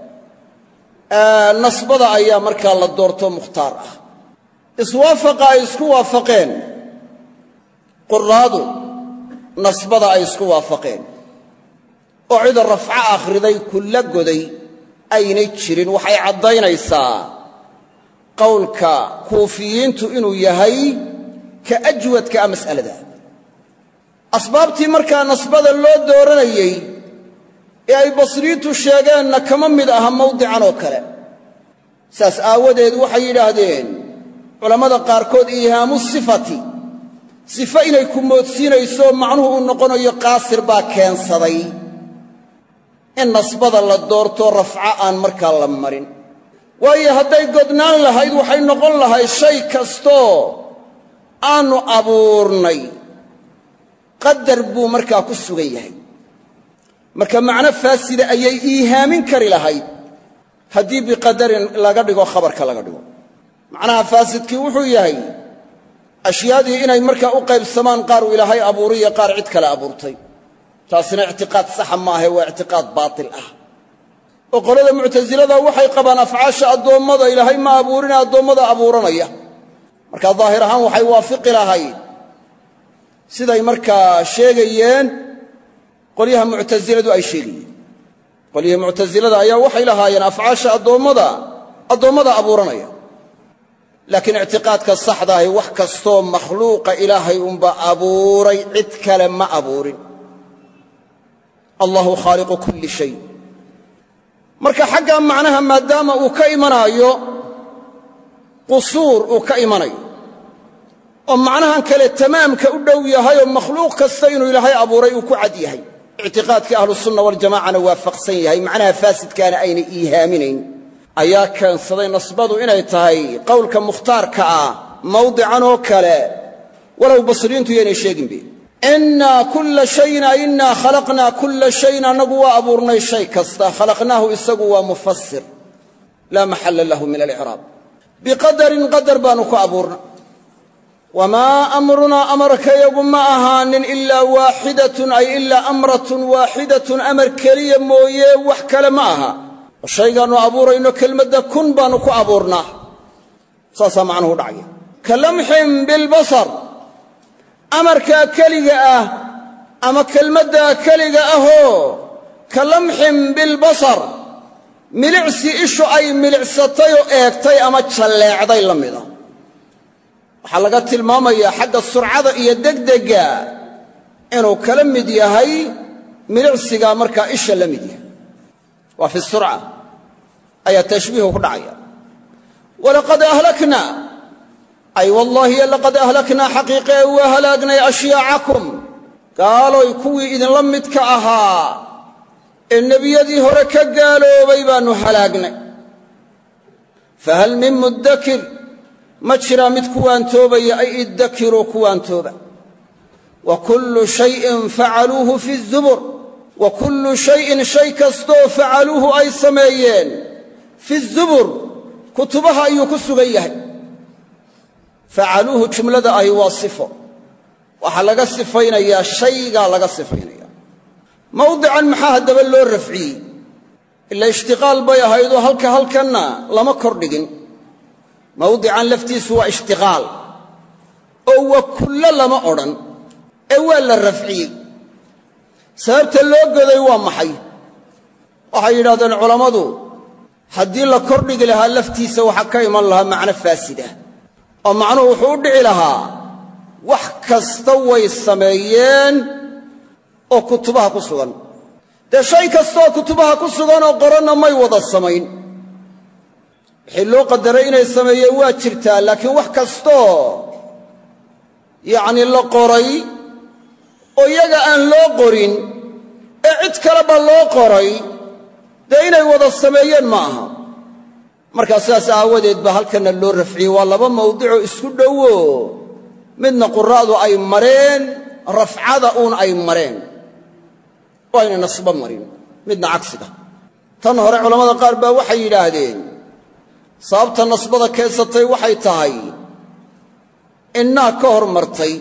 nasbada ayaa markaa la doorto mukhtaar ah. iswaafaqa ay isku waafaqeen quraadu, nasbada ay isku waafaqeen oo cida rafco akhriday kulla goday aynay jirin, waxay caddaynaysaa qowlka kuufiyiintu inuu yahay ka ajwadka ah mas'alada. asbaabtii markaa nasbada loo dooranayey ee ay basriyiintu sheegeenna kama mid aha mawdican oo kale. saas aawadeed waxay yidhaahdeen culammada qaarkood iihaamu sifati, sifo inay ku moodsiinayso macnuhu uu noqonayo qaasir baa keensaday in nasbada la doorto rafco aan markaa la marin. waayo hadday godnaan lahayd waxay noqon lahayd shay kastoo aannu abuurnay qadar buu markaa ku sugan yahay. marka macno faasida ayay iihaamin kari lahayd haddii biqadarin laga dhigo khabarka laga dhigo. macnaha faasidkii wuxuu yahay ashyaadii inay markaa u qaybsamaan qaar uu ilaahay abuuray iyo qaar cid kale abuurtay. taasina ictiqaad saxa maahe, waa ictiqaad baatil ah. oo qolada muctasilada waxay qabaan afcaasha addoommada ilaahay ma abuurine addoommada abuuranaya. marka daahir ahaan waxay waafiqi lahayd siday markaa sheegayeen qolyaha muctasiladu ay sheegayeen. qolyihii muctasilada ayaa waxay lahaayeen afcaasha addoommada abuuranaya. laakiin ictiqaadka saxdaahi wax kastoo makhluuqa ilaahay unba abuuray, cid kale ma abuurin. allahu khaaliqu kulli shay. marka xaggaa macnaha maadaama uu ka imanaayo qusuur uu ka imanayo oo macnahan kale tamaamka u dhow yahay oo makhluuq kasta inuu ilaahay abuuray uu ku cad yahay, ictiqaadkii ahlusunna waljamaacana waafaqsan yahay, macnaha faasidkaana aynay iihaaminayn, ayaa keensaday nasbadu inay tahay qowlka mukhtaarka ah mawdican oo kale, walow basriyiintu yaynay sheeginbe. innaa kulla shayin ay innaa khalaqnaa kulla shayin, annagu waa abuurnay shay kasta. khalaqnaahu isagu waa mufasir laa maxalla lahu min alicraab. biqadarin qadar baannu ku abuurna. wamaa amrunaa amarkayagu ma ahaanin ilaa waaxidatun, ay ilaa amratun waaxidatun, amar keliya mooye wax kale ma aha. oo shaygaannu abuurayno kelmadda kun baannu ku abuurnaa. saasaa macnuhu dhacaya. ka lamxin bilbasar, amarkaa keliga ah ama kelmaddaa keliga ahoo ka lamxin bilbasar, milicsi ishu ay milicsatay oo eegtay ama jalleecday la mida. waxaa laga tilmaamayaa xagga surcada iyo degdega inuu kala mid yahay milicsigaa markaa isha la mid yahay. waa fi surca ayaa tashbiihu ku dhacaya. walaqad ahlaknaa ay wallaahi laqad ahlaknaa xaqiiqee waa halaagnay ashyaacakum gaaloy kuwii idinla midka ahaa ee nebiyadii hore ka gaaloobay baannu halaagnay. fahal min muddakir ma jiraa mid kuwaantoobaya ay iddakiruu kuwaantooba. wa kullu shayin facaluuhu fi zubur wa kullu shayin shay kastoo facaluuhu ay sameeyeen fi zubur kutubaha ayuu ku sugan yahay. facaluuhu jumlada ahi waa sifo, waxaa laga sifaynayaa shaygaa laga sifaynaya. mawdican maxaa haddaba loo rafciyey? ila ishtiqaal bay ahaydoo halkanna lama kordhigin. mawdican laftiisu waa ishtiqaal oo wa kullo lama odhan ee waa la rafciyey. sababta loo goday waa maxay? waxay yidhahdeen culammadu haddii la kordhigi lahaa laftiisa waxaa ka iman lahaa macno faasida oo macnuhu wuxuu u dhici lahaa wax kasta way sameeyeen oo kutubaha ku sugan. dee shay kastaoo kutubaha ku sugan oo qoranna may wada samayn. wixii loo qadaray inay sameeyeen waa jirtaa, laakiin wax kastoo yacnii la qoray oo iyaga aan loo qorin ee cid kaleba loo qoray dee inay wada sameeyeen ma aha. markaa sidaas aawadeed baa halkanna loo rafciyey. waa laba mawdicoo isku dhowo midna quraa'du ay mareen rafcada uun ay mareen oo ayna nasbo marin, midna cagsiga. tan hore culammada qaar baa waxay yidhaahdeen sababta nasbada keensatay waxay tahay innaa ka hor martay,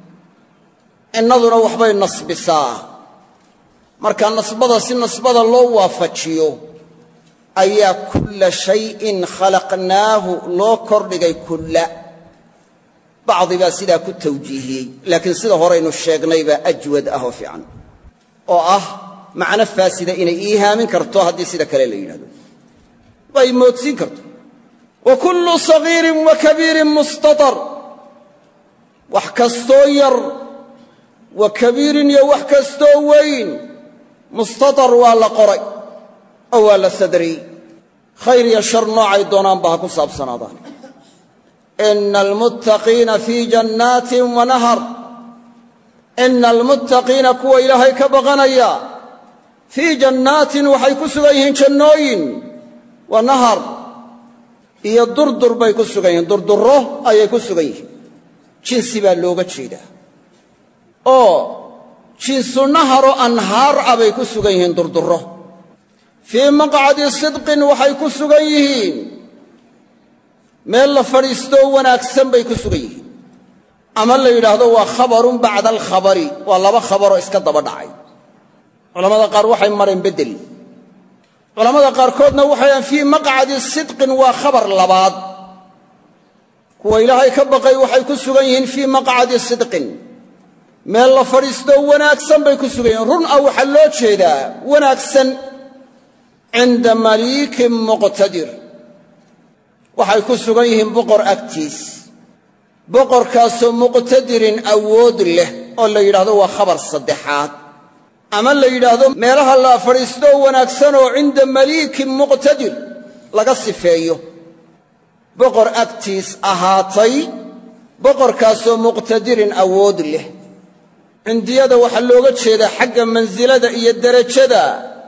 innaduna waxbay nasbisaa. marka nasbada si nasbada loo waafajiyo ayaa kulla shayin khalaqnaahu loo kordhigay kulla. bacdi baa sidaa ku tawjiihiyey, laakiin sida horeynu sheegnay baa ajwad ah oo fiican, oo ah macno faasida inay iihaamin karto haddii sida kale la yidhahdo, way moodsiin karto. wa kullu sagiirin wa kabiirin mustatar, wax kastoo yar wa kabiirin iyo wax kastoo weyn mustatar waa la qoray oo waa la sadriyey. khayr iyo shar noocay doonaanba ha ku saabsanaadaan. ina almuttaqiina fii jannaatin wa nahar, ina almuttaqiina kuwa ilaahay ka baqanaya fii jannaatin waxay ku sugan yihiin jannooyin, wa nahar iyo durdur bay ku sugan yihiin, durdurro ayay ku sugan yihiin. jinsi baa looga jeedaa oo jinsu naharoo anhaar ah bay ku sugan yihiin durdurro. fii maqcadi sidqin waxay ku sugan yihiin meel la fadhiistoo wanaagsan bay ku sugan yihiin. ama la yidhaahdo waa khabarun bacda alkhabari, waa laba khabaroo iska daba dhacay. culammada qaar waxay mareen beddel, culammada qaarkoodna waxay dhahaan fii maqcadi sidqin waa khabar labaad. kuwa ilaahay ka baqay waxay ku sugan yihiin fii maqcadi sidqin, meel la fadhiistoo wanaagsan bay ku sugan yihiin. run ah waxaa loo jeedaa wanaagsan. cinda maliikin muqtadir, waxay ku sugan yihiin boqor agtiis, boqorkaasoo muqtadirin awood leh oo la yidhaahdo waa khabar saddexaad. ama la yidhaahdo meelaha la fadhiistoo wanaagsan oo cinda maliikin muqtadir laga sifeeyo, boqor agtiis ahaatay, boqorkaasoo muqtadirin awood leh. cindiyada waxaa looga jeedaa xagga mansilada iyo derajada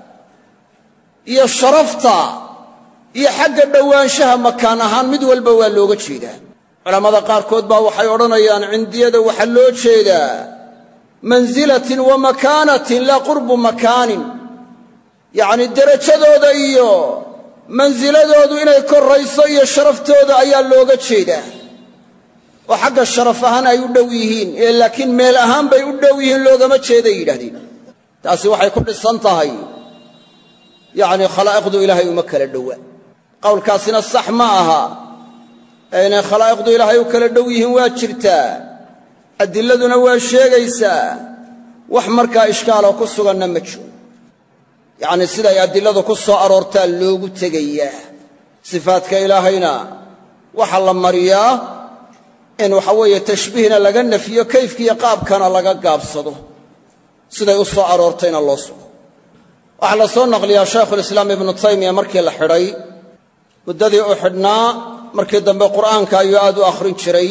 iyo sharafta iyo xagga dhowaanshaha makaan ahaan mid walba waa looga jeedaa. culammada qaarkood baa waxay odhanayaan cindiyada waxaa loo jeedaa mansilatin wa makaanatin laa qurbu makaanin, yacnii derajadooda iyo mansiladoodu inay korrayso iyo sharaftooda ayaa looga jeedaa. oo xagga sharaf ahaan ay u dhow yihiin ee laakiin meel ahaan bay u dhow yihiin loogama jeeday yidhahdeen. taasi waxay ku dhisan tahay yacnii khalaa'iqdu ilaahay uma kala dhowa. qowlkaasina sax ma aha. inay khalaa'iqdu ilaahay u kala dhow yihiin waa jirtaa, adilladuna waa sheegaysaa. wax markaa ishkaaloo ku suganna ma jiro. yacnii siday adilladu ku soo aroortaa loogu tegayaa. sifaadka ilaahayna waxaa la mariyaa in waxa weeye tashbiihna laga nafiyo kayfkiiyo qaabkana laga gaabsado siday u soo aroortayna loo sugo waxaa la soo naqliyaa shaykhulislaam ibnu taymiya markii la xidhay muddadii u xidhnaa markii dambe qur'aanka ayuu aad u akhrin jiray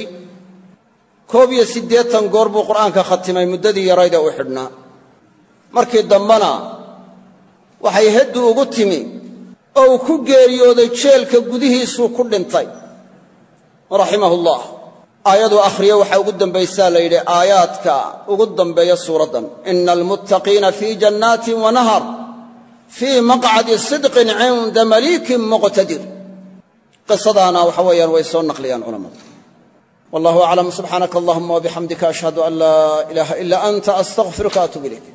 81 goor buu qur'aanka khatimay muddadii yarayd ee u xidhnaa markii dambena waxay heddu ugu timi oo uu ku geeriyooday jeelka gudihiisuu ku dhintay raximahullah aayaduu akhriye waxaa ugu dambaysaa la yidhi aayaadka ugu dambeeya suuraddan ina almuttaqiina fii jannaatin wa nahar fii maqcadi sidqin cinda maliikin muqtadir qisadaana waxa weeyaan way soo naqliyaan culammadu wallahu aclam subxaanaka allahuma wabixamdika ashhadu an laa ilaaha ila anta astaghfiruka atuub ilayk